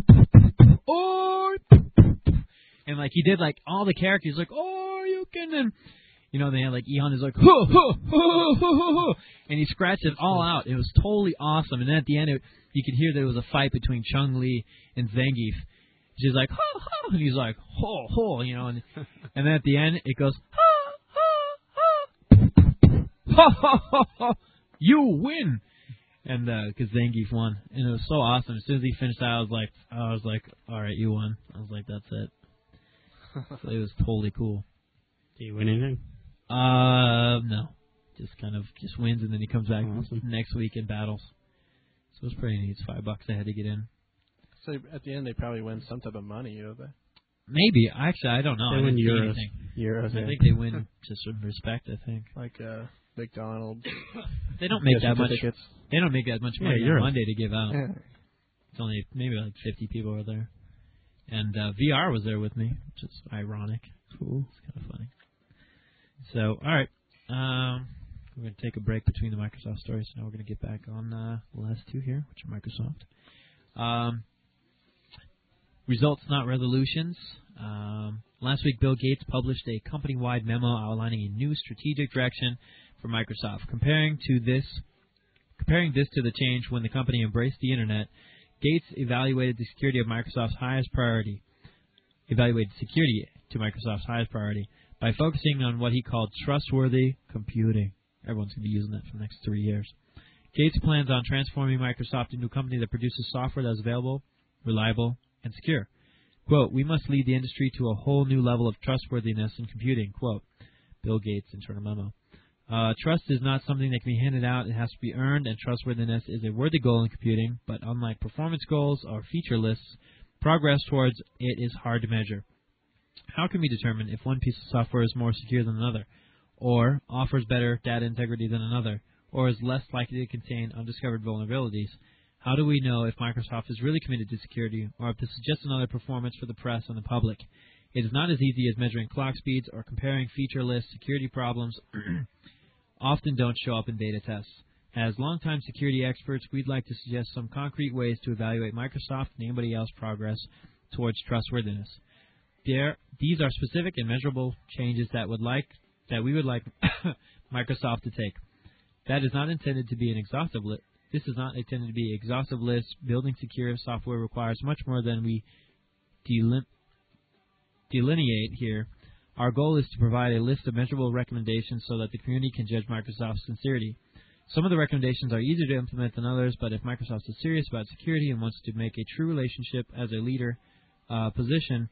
or, and like he did like all the characters, like, or you can, and you know, they had like Eon is like, ho, ho, ho, ho, ho, ho, and he scratched it all out. It was totally awesome. And then at the end, it, you could hear there was a fight between Chun-Li and Zangief. She's like, ho, ho, and he's like, ho, ho, you know, and and then at the end, it goes, ho, ho, ho, ho, ho, ho, ho, you win. And because uh, Zangief won, and it was so awesome. As soon as he finished that, I was like, I was like, all right, you won. I was like, that's it. So it was totally cool. Did you win anything? Uh, no, just kind of just wins, and then he comes back Awesome. next week and battles. So it was pretty neat. It's five bucks I had to get in. So at the end, they probably win some type of money, you know that? Maybe actually, I don't know. They I win didn't see euros. anything. Euros, I yeah. think they win just some respect. I think Like uh, McDonald's. they don't make that much. Tickets. They don't make that much money Yeah, on euros. Monday to give out. Yeah. It's only maybe like fifty people were there, and uh, V R was there with me, which is ironic. Cool. It's kind of funny. So, all right, um, we're going to take a break between the Microsoft stories. Now we're going to get back on uh, the last two here, which are Microsoft. Um, results, not resolutions. Um, last week, Bill Gates published a company-wide memo outlining a new strategic direction for Microsoft, comparing to this. Comparing this to the change when the company embraced the Internet, Gates evaluated the security of Microsoft's highest priority. Evaluated security to Microsoft's highest priority by focusing on what he called trustworthy computing. Everyone's going to be using that for the next three years. Gates plans on transforming Microsoft into a company that produces software that is available, reliable, and secure. Quote, we must lead the industry to a whole new level of trustworthiness in computing. Quote, Bill Gates' internal memo. Uh, trust is not something that can be handed out. It has to be earned, and trustworthiness is a worthy goal in computing, but unlike performance goals or feature lists, progress towards it is hard to measure. How can we determine if one piece of software is more secure than another, or offers better data integrity than another, or is less likely to contain undiscovered vulnerabilities? How do we know if Microsoft is really committed to security, or if this is just another performance for the press and the public? It is not as easy as measuring clock speeds or comparing feature lists. Security problems often don't show up in beta tests. As longtime security experts, we'd like to suggest some concrete ways to evaluate Microsoft and anybody else's progress towards trustworthiness. There, these are specific and measurable changes that would like that we would like Microsoft to take. That is not intended to be an exhaustive list. This is not intended to be an exhaustive list. Building secure software requires much more than we delim- delineate here. Our goal is to provide a list of measurable recommendations so that the community can judge Microsoft's sincerity. Some of the recommendations are easier to implement than others, but if Microsoft is serious about security and wants to make a true relationship as a leader uh, position,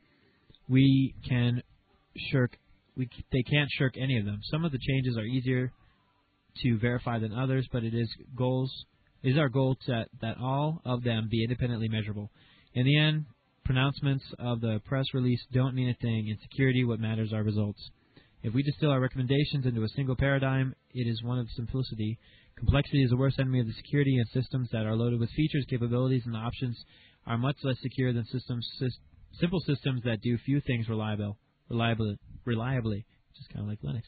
we can shirk. We c- they can't shirk any of them. Some of the changes are easier to verify than others, but it is goals. It is our goal to, that all of them be independently measurable. In the end, pronouncements of the press release don't mean a thing. In security, what matters are results. If we distill our recommendations into a single paradigm, it is one of simplicity. Complexity is the worst enemy of the security, and systems that are loaded with features, capabilities, and options are much less secure than systems, sy- simple systems that do few things reliable, reliably, reliably, which is kind of like Linux.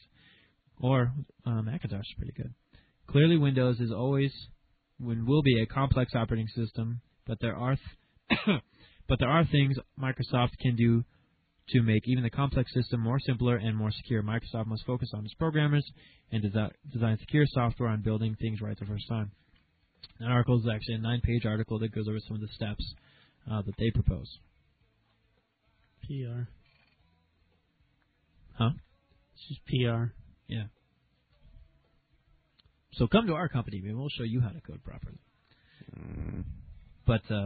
Or uh, Macintosh is pretty good. Clearly, Windows is always and will be a complex operating system, but there are th- but there are things Microsoft can do to make even the complex system more simpler and more secure. Microsoft must focus on its programmers and desi- design secure software on building things right the first time. That article is actually a nine-page article that goes over some of the steps uh, that they propose. P R. Huh? It's just P R. Yeah. So come to our company, and we'll show you how to code properly. Mm. But uh,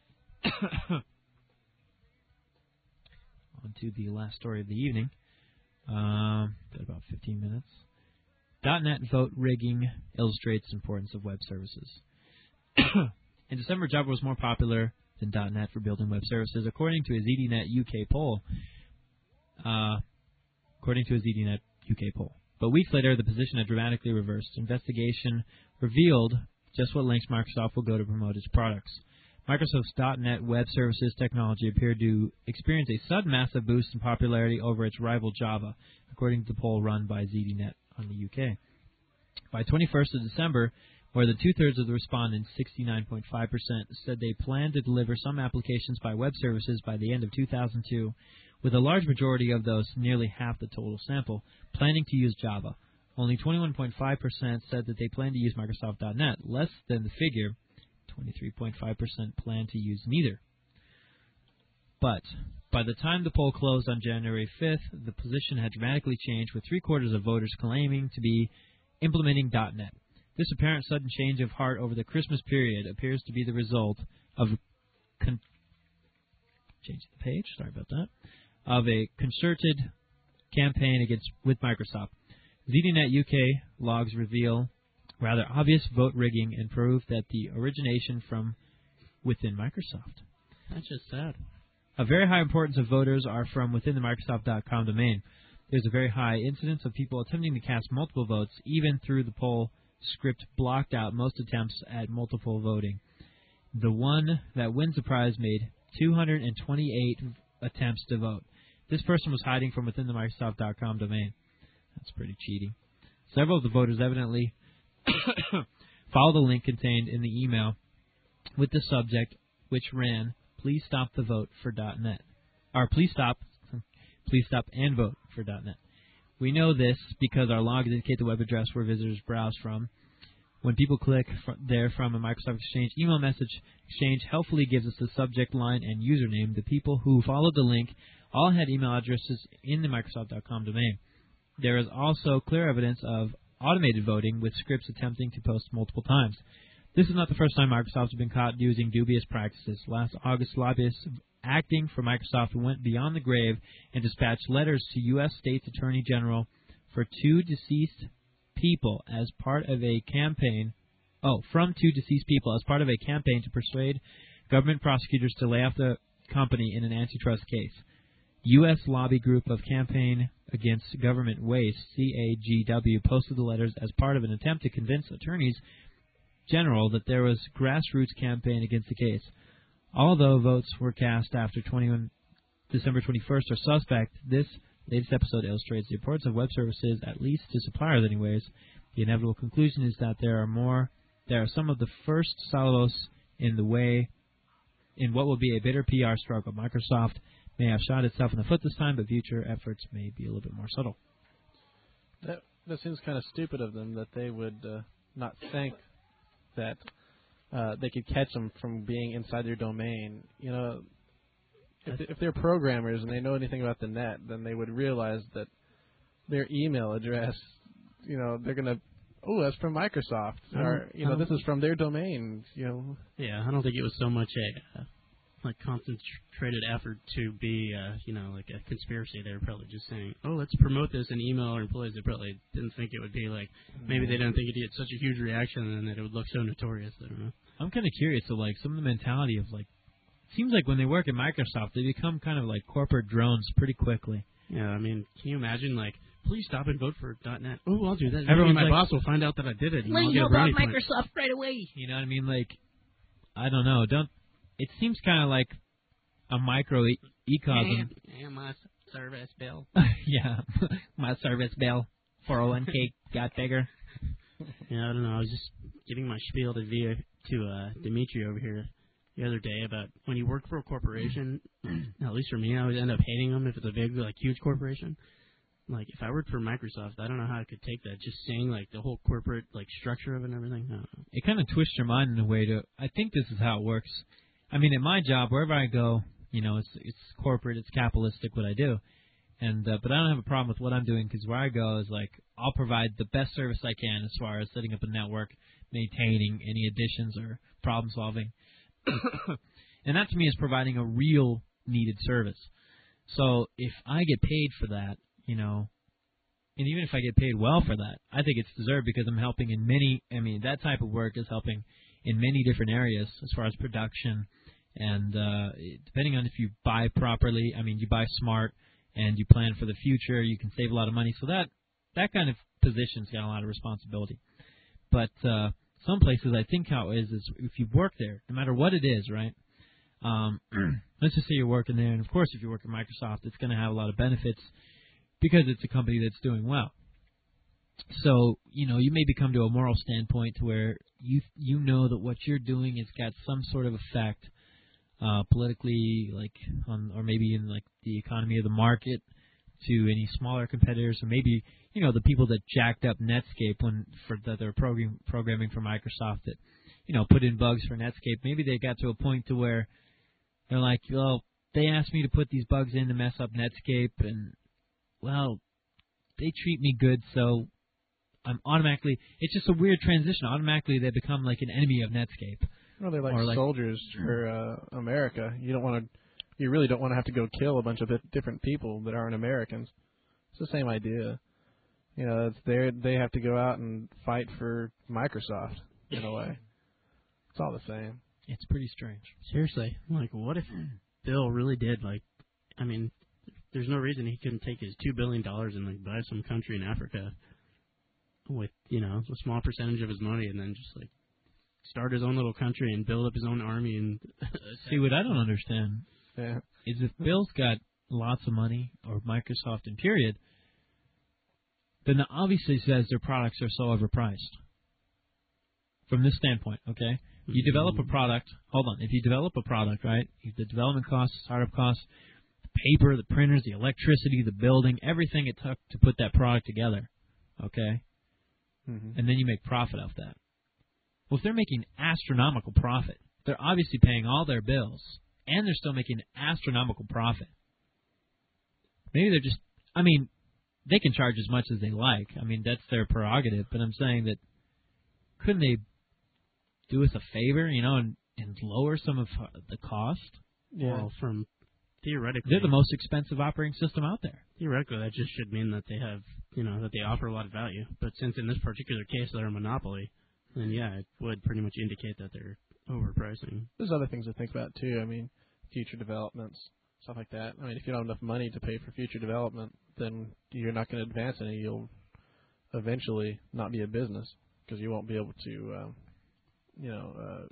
on to the last story of the evening. Um, got about fifteen minutes. dot net vote rigging illustrates the importance of web services. In December, Java was more popular than dot net for building web services, according to a ZDNet U K poll. Uh, according to a ZDNet U K poll. But weeks later, the position had dramatically reversed. Investigation revealed just what lengths Microsoft will go to promote its products. Microsoft's .NET Web Services technology appeared to experience a sudden massive boost in popularity over its rival Java, according to the poll run by Z D Net on the U K. By twenty-first of December, more than two-thirds of the respondents, sixty-nine point five percent, said they plan to deliver some applications by web services by the end of two thousand two, with a large majority of those, nearly half the total sample, planning to use Java. Only twenty-one point five percent said that they plan to use Microsoft dot net, less than the figure, twenty-three point five percent plan to use neither. But by the time the poll closed on January fifth, the position had dramatically changed, with three-quarters of voters claiming to be implementing .NET. This apparent sudden change of heart over the Christmas period appears to be the result of con- change the page. Sorry about that. Of a concerted campaign against with Microsoft. Z D Net U K logs reveal rather obvious vote rigging and prove that the origination from within Microsoft. That's just sad. A very high importance of voters are from within the Microsoft dot com domain. There's a very high incidence of people attempting to cast multiple votes, even through the poll script blocked out most attempts at multiple voting. The one that wins the prize made two hundred twenty-eight attempts to vote. This person was hiding from within the Microsoft dot com domain. That's pretty cheating. Several of the voters evidently followed the link contained in the email with the subject, which ran, "Please stop the vote for .NET." Or please stop, please stop and vote for .NET. We know this because our logs indicate the web address where visitors browse from. When people click fr- there from a Microsoft Exchange email message, Exchange helpfully gives us the subject line and username. The people who followed the link all had email addresses in the Microsoft dot com domain. There is also clear evidence of automated voting, with scripts attempting to post multiple times. This is not the first time Microsoft has been caught using dubious practices. Last August, lobbyists acting for Microsoft went beyond the grave and dispatched letters to U S State's Attorney General for two deceased people as part of a campaign, oh, from two deceased people as part of a campaign to persuade government prosecutors to lay off the company in an antitrust case. U S lobby group of Campaign Against Government Waste, C A G W, posted the letters as part of an attempt to convince attorneys general that there was grassroots campaign against the case. Although votes were cast after December twenty-first are suspect, this latest episode illustrates the importance of web services, at least to suppliers anyways. The inevitable conclusion is that there are more, there are some of the first salvos in the way, in what will be a bitter P R struggle. Microsoft may have shot itself in the foot this time, but future efforts may be a little bit more subtle. That that seems kind of stupid of them, that they would uh, not think that uh, they could catch them from being inside their domain. You know, if, if they're programmers and they know anything about the net, then they would realize that their email address, you know, they're gonna, oh, that's from Microsoft, or you know, this is from their domain. You know. Yeah, I don't think it was so much a uh, like concentrated effort to be, uh, you know, like a conspiracy. They were probably just saying, oh, let's promote this and email our employees. They probably didn't think it would be like, maybe they didn't think it'd get such a huge reaction and that it would look so notorious. I don't know. I'm kind of curious of like some of the mentality of like, it seems like when they work at Microsoft, they become kind of like corporate drones pretty quickly. Yeah, I mean, can you imagine like, please stop and vote for .NET. Oh, I'll do that. Maybe Everyone's my like, boss will find out that I did it. And let I'll me get know a brownie about point. Microsoft right away. You know what I mean? Like, I don't know. Don't. It seems kind of like a micro e- ecosm. Yeah, my service bill. Yeah, my service bill. four oh one k got bigger. Yeah, I don't know. I was just giving my spiel to via to uh, Dimitri over here the other day about when you work for a corporation. At least for me, I would end up hating them if it's a big, like, huge corporation. Like, if I worked for Microsoft, I don't know how I could take that. Just saying, like, the whole corporate, like, structure of it and everything. I don't know. It kind of twists your mind in a way to. I think this is how it works. I mean, at my job, wherever I go, you know, it's it's corporate, it's capitalistic what I do, and uh, but I don't have a problem with what I'm doing because where I go is like I'll provide the best service I can as far as setting up a network, maintaining any additions or problem solving, and that to me is providing a real needed service. So if I get paid for that, you know, and even if I get paid well for that, I think it's deserved because I'm helping in many. I mean, that type of work is helping in many different areas as far as production. And uh, depending on if you buy properly, I mean, you buy smart and you plan for the future, you can save a lot of money. So that that kind of position's got a lot of responsibility. But uh, some places I think how it is is if you work there, no matter what it is, right? Um, let's just say you're working there, and of course, if you work at Microsoft, it's going to have a lot of benefits because it's a company that's doing well. So, you know, you may become to a moral standpoint to where you you know that what you're doing has got some sort of effect uh, politically, like on, or maybe in like the economy of the market to any smaller competitors, or maybe you know the people that jacked up Netscape when for that they're program, programming for Microsoft that you know put in bugs for Netscape. Maybe they got to a point to where they're like, well, they asked me to put these bugs in to mess up Netscape, and well, they treat me good, so I'm automatically, it's just a weird transition. Automatically, they become like an enemy of Netscape. Well, they're like, Or like soldiers for uh, America. You don't want to, you really don't want to have to go kill a bunch of different people that aren't Americans. It's the same idea. You know, it's their, they have to go out and fight for Microsoft in a way. It's all the same. It's pretty strange. Seriously, like, what if Bill really did, like, I mean, there's no reason he couldn't take his two billion dollars and like buy some country in Africa with, you know, a small percentage of his money, and then just like start his own little country and build up his own army. And see, what I don't understand yeah. is if Bill's got lots of money, or Microsoft in period, then it obviously says their products are so overpriced. From this standpoint, okay? You develop a product, hold on, if you develop a product, right, the development costs, startup costs, the paper, the printers, the electricity, the building, everything it took to put that product together, okay? Mm-hmm. And then you make profit off that. Well, if they're making astronomical profit, they're obviously paying all their bills, and they're still making astronomical profit. Maybe they're just, I mean, they can charge as much as they like. I mean, that's their prerogative, but I'm saying that couldn't they do us a favor, you know, and, and lower some of the cost? Yeah. Well, from theoretically, They're the most expensive operating system out there. Theoretically, that just should mean that they have, you know, that they offer a lot of value. But since in this particular case they're a monopoly, then yeah, it would pretty much indicate that they're overpricing. There's other things to think about too. I mean, future developments, stuff like that. I mean, if you don't have enough money to pay for future development, then you're not going to advance any. You'll eventually not be a business because you won't be able to, um, you know, uh,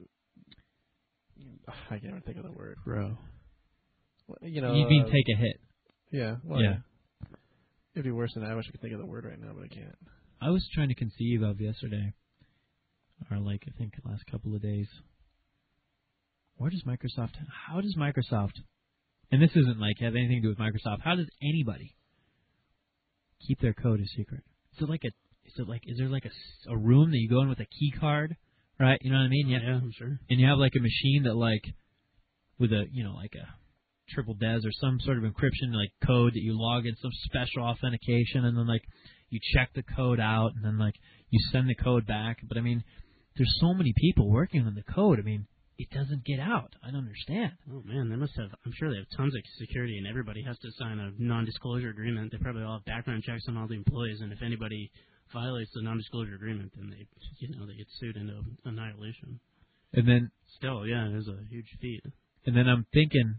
I can't even think of the word. Grow. You know, You mean uh, take a hit. Yeah. Well, Yeah. It'd be worse than that. I wish I could think of the word right now, but I can't. I was trying to conceive of yesterday, or like I think the last couple of days. Where does Microsoft? How does Microsoft? And this isn't like have anything to do with Microsoft. How does anybody keep their code a secret? Is it like a? Is it like? Is there like a, a room that you go in with a key card, right? You know what I mean? Yeah, Yeah. I'm sure. And you have like a machine that like with a you know like a triple des or some sort of encryption like code that you log in, some special authentication, and then like you check the code out, and then like you send the code back. But I mean, there's so many people working on the code. I mean, it doesn't get out. I don't understand. Oh man, they must have. I'm sure they have tons of security, and everybody has to sign a non-disclosure agreement. They probably all have background checks on all the employees, and if anybody violates the non-disclosure agreement, then they, you know, they get sued into annihilation. And then, Still, yeah, it is a huge feat. and then I'm thinking,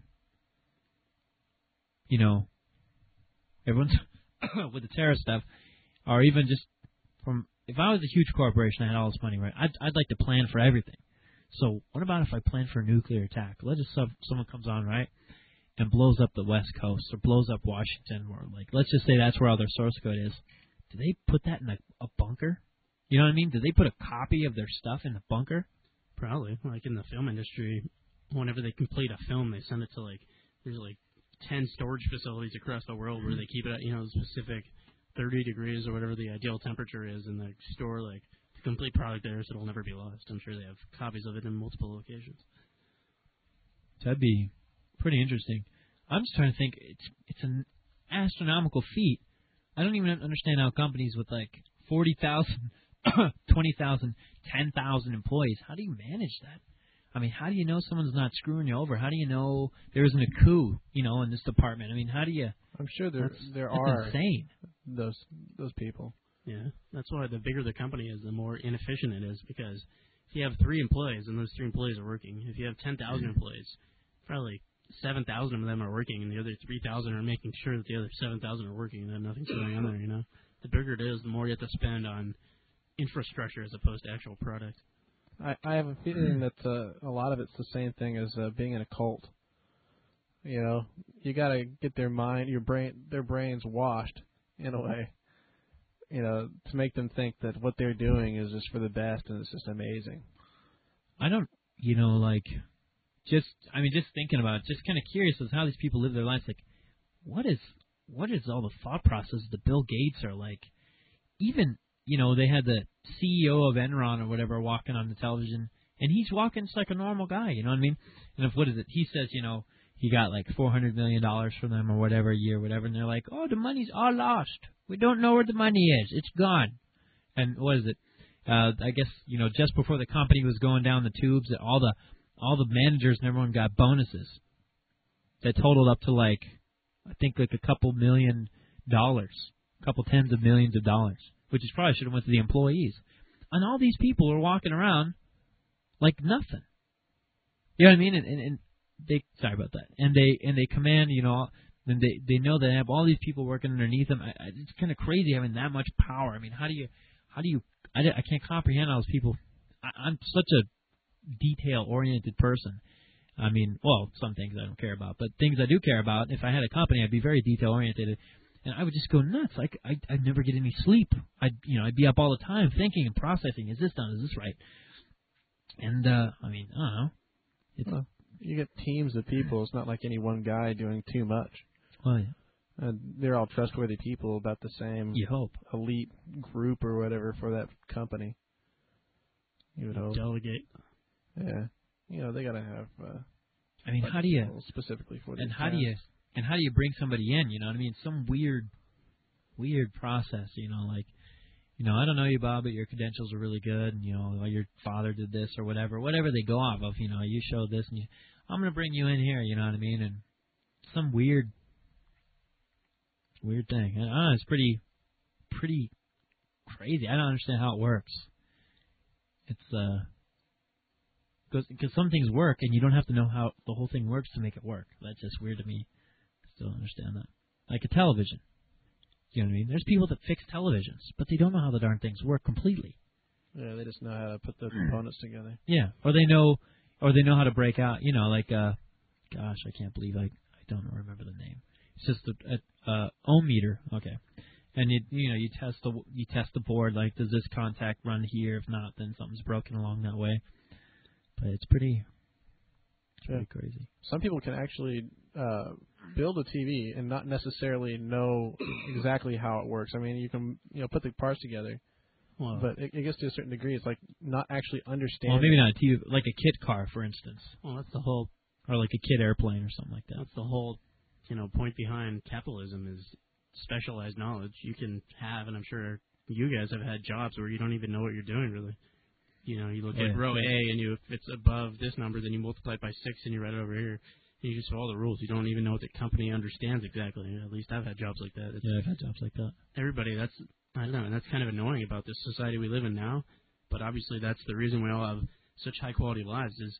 you know, everyone's with the terror stuff, or even just from if I was a huge corporation, I had all this money, right? I'd I'd like to plan for everything. So what about if I plan for a nuclear attack? Let's just have someone comes on, right, and blows up the West Coast or blows up Washington, or like let's just say that's where all their source code is. Do they put that in a, a bunker? You know what I mean? Do they put a copy of their stuff in the bunker? Probably, like in the film industry, whenever they complete a film, they send it to like there's like ten storage facilities across the world where they keep it at, you know, specific thirty degrees or whatever the ideal temperature is, and they store like the complete product there so it'll never be lost. I'm sure they have copies of it in multiple locations. That'd be pretty interesting. I'm just trying to think. It's it's an astronomical feat. I don't even understand how companies with like forty thousand, twenty thousand, ten thousand employees, how do you manage that? I mean, how do you know someone's not screwing you over? How do you know there isn't a coup, you know, in this department? I mean, how do you? I'm sure there That's, there that's are insane. those those people. Yeah, that's why the bigger the company is, the more inefficient it is, because if you have three employees and those three employees are working, if you have ten thousand employees, probably seven thousand of them are working, and the other three thousand are making sure that the other seven thousand are working, and then nothing's going on there, you know? The bigger it is, the more you have to spend on infrastructure as opposed to actual product. I, I have a feeling that uh, a lot of it's the same thing as uh, being in a cult. You know, you got to get their mind, your brain, their brains washed in a way. You know, to make them think that what they're doing is just for the best and it's just amazing. I don't, you know, like, just, I mean, just thinking about it, just kind of curious as how these people live their lives. Like, what is, what is all the thought process that Bill Gates are like? Even, you know, they had the C E O of Enron or whatever walking on the television, and he's walking just like a normal guy, you know what I mean? And if, what is it? He says, you know, he got like four hundred million dollars from them or whatever a year, whatever, and they're like, oh, the money's all lost. We don't know where the money is. It's gone. And what is it? Uh, I guess, you know, just before the company was going down the tubes, all the all the managers and everyone got bonuses that totaled up to like, I think like a couple million dollars, a couple tens of millions of dollars, which is probably should have went to the employees. And all these people are walking around like nothing. You know what I mean? And, and, and they, sorry about that. And they and they command, you know, and they they know they have all these people working underneath them. I, I, it's kind of crazy having that much power. I mean, how do you, how do you, I, I can't comprehend all those people. I, I'm such a detail-oriented person. I mean, well, some things I don't care about, but things I do care about, if I had a company, I'd be very detail-oriented. And I would just go nuts. Like I, I'd never get any sleep. I'd, you know, I'd be up all the time thinking and processing. Is this done? Is this right? And uh, I mean, I don't know. It's, well, you get teams of people. It's not like any one guy doing too much. well, yeah. And they're all trustworthy people, about the same You hope. elite group or whatever for that company. You would hope. Delegate. Yeah. You know, they got to have. Uh, I mean, like how do you specifically for and these how do you tasks. and how do you bring somebody in? You know what I mean? Some weird, weird process. You know, like, you know, I don't know you, Bob, but your credentials are really good, and you know, well, your father did this or whatever, whatever they go off of. You know, you showed this, and you, I'm going to bring you in here. You know what I mean? And some weird, weird thing. I don't know, it's pretty, pretty crazy. I don't understand how it works. It's uh. Because some things work, and you don't have to know how the whole thing works to make it work. That's just weird to me. I still don't understand that. Like a television. You know what I mean? There's people that fix televisions, but they don't know how the darn things work completely. Yeah, they just know how to put the components together. Yeah, or they know, or they know how to break out. You know, like, uh, gosh, I can't believe I I don't remember the name. It's just a, a, a ohm meter. Okay, and you you know you test the you test the board. Like, does this contact run here? If not, then something's broken along that way. But it's pretty, it's pretty yeah. crazy. Some people can actually uh, build a T V and not necessarily know exactly how it works. I mean, you can you know put the parts together, Well, but it, it gets to a certain degree. It's like not actually understanding. Well, maybe not a T V, like a kit car, for instance, well, that's the whole. or like a kit airplane or something like that. That's the whole, you know, point behind capitalism is specialized knowledge you can have, and I'm sure you guys have had jobs where you don't even know what you're doing really. You know, you look Oh, at yeah. row A, and you if it's above this number, then you multiply it by six, and you write it over here. And you just follow the rules. You don't even know what the company understands exactly. At least I've had jobs like that. It's Yeah, I've had jobs like that. everybody. That's I don't know, and that's kind of annoying about this society we live in now. But obviously, that's the reason we all have such high quality lives. Is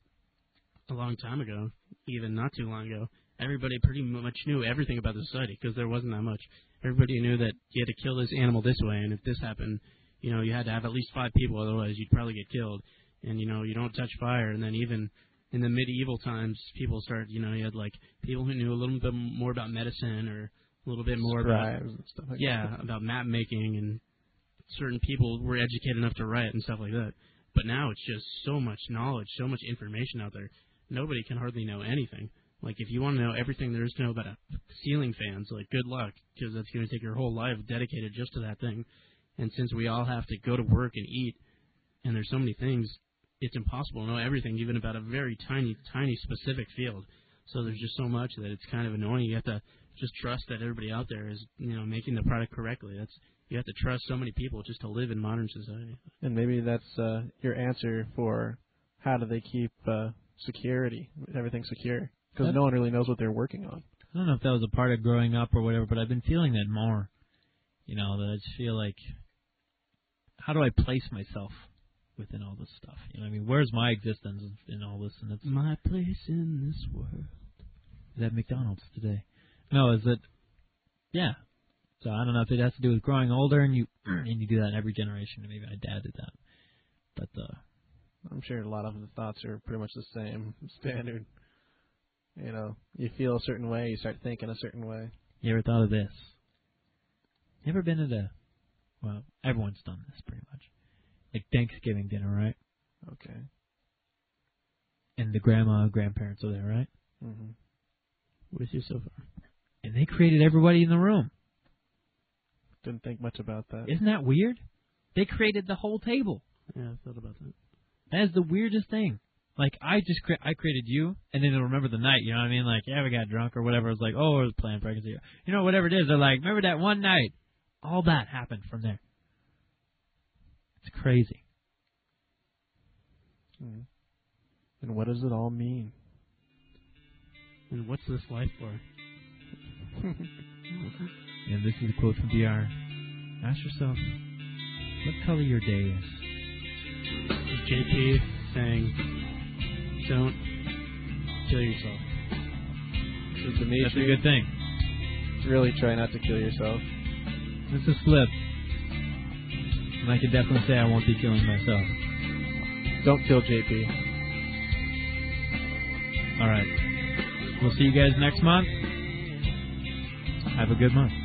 a long time ago, even not too long ago, everybody pretty much knew everything about the society because there wasn't that much. Everybody knew that you had to kill this animal this way, and if this happened, you know, you had to have at least five people, otherwise you'd probably get killed. And, you know, you don't touch fire. And then even in the medieval times, people started, you know, you had, like, people who knew a little bit more about medicine or a little bit more Scribes about, and stuff like yeah, that. about map making, and certain people were educated enough to write and stuff like that. But now it's just so much knowledge, so much information out there. Nobody can hardly know anything. Like, if you want to know everything there is to know about a ceiling fans, like, good luck, because that's going to take your whole life dedicated just to that thing. And since we all have to go to work and eat, and there's so many things, it's impossible to know everything, even about a very tiny, tiny specific field. So there's just so much that it's kind of annoying. You have to just trust that everybody out there is, you know, making the product correctly. That's you have to trust so many people just to live in modern society. And maybe that's uh, your answer for how do they keep uh, security, everything secure, because no one really knows what they're working on. I don't know if that was a part of growing up or whatever, but I've been feeling that more. You know, that I just feel like, how do I place myself within all this stuff? You know what I mean? Where's my existence in all this? And it's My place in this world. Is that McDonald's today? No, is it? Yeah. So I don't know if it has to do with growing older, and you and you do that in every generation. Maybe my dad did that, but uh, I'm sure a lot of the thoughts are pretty much the same, standard. You know, you feel a certain way, you start thinking a certain way. You ever thought of this? You ever been to the, well, everyone's done this pretty much, like Thanksgiving dinner, right? Okay. And the grandma and grandparents are there, right? Mm-hmm. With you so far. And they created everybody in the room. Didn't think much about that. Isn't that weird? They created the whole table. Yeah, I thought about that. That is the weirdest thing. Like, I just cre- I created you, and then they'll remember the night, you know what I mean? Like, yeah, we got drunk or whatever. It was like, oh, it was planned pregnancy. You know, whatever it is. They're like, remember that one night? All that happened from there. It's crazy. Mm. And what does it all mean? And what's this life for? And this is a quote from D R. Ask yourself, what color your day is? J P saying, don't kill yourself. So Dimitri, That's a good thing. really try not to kill yourself. This is Flip. And I can definitely say I won't be killing myself. Don't kill J P. All right. We'll see you guys next month. Have a good month.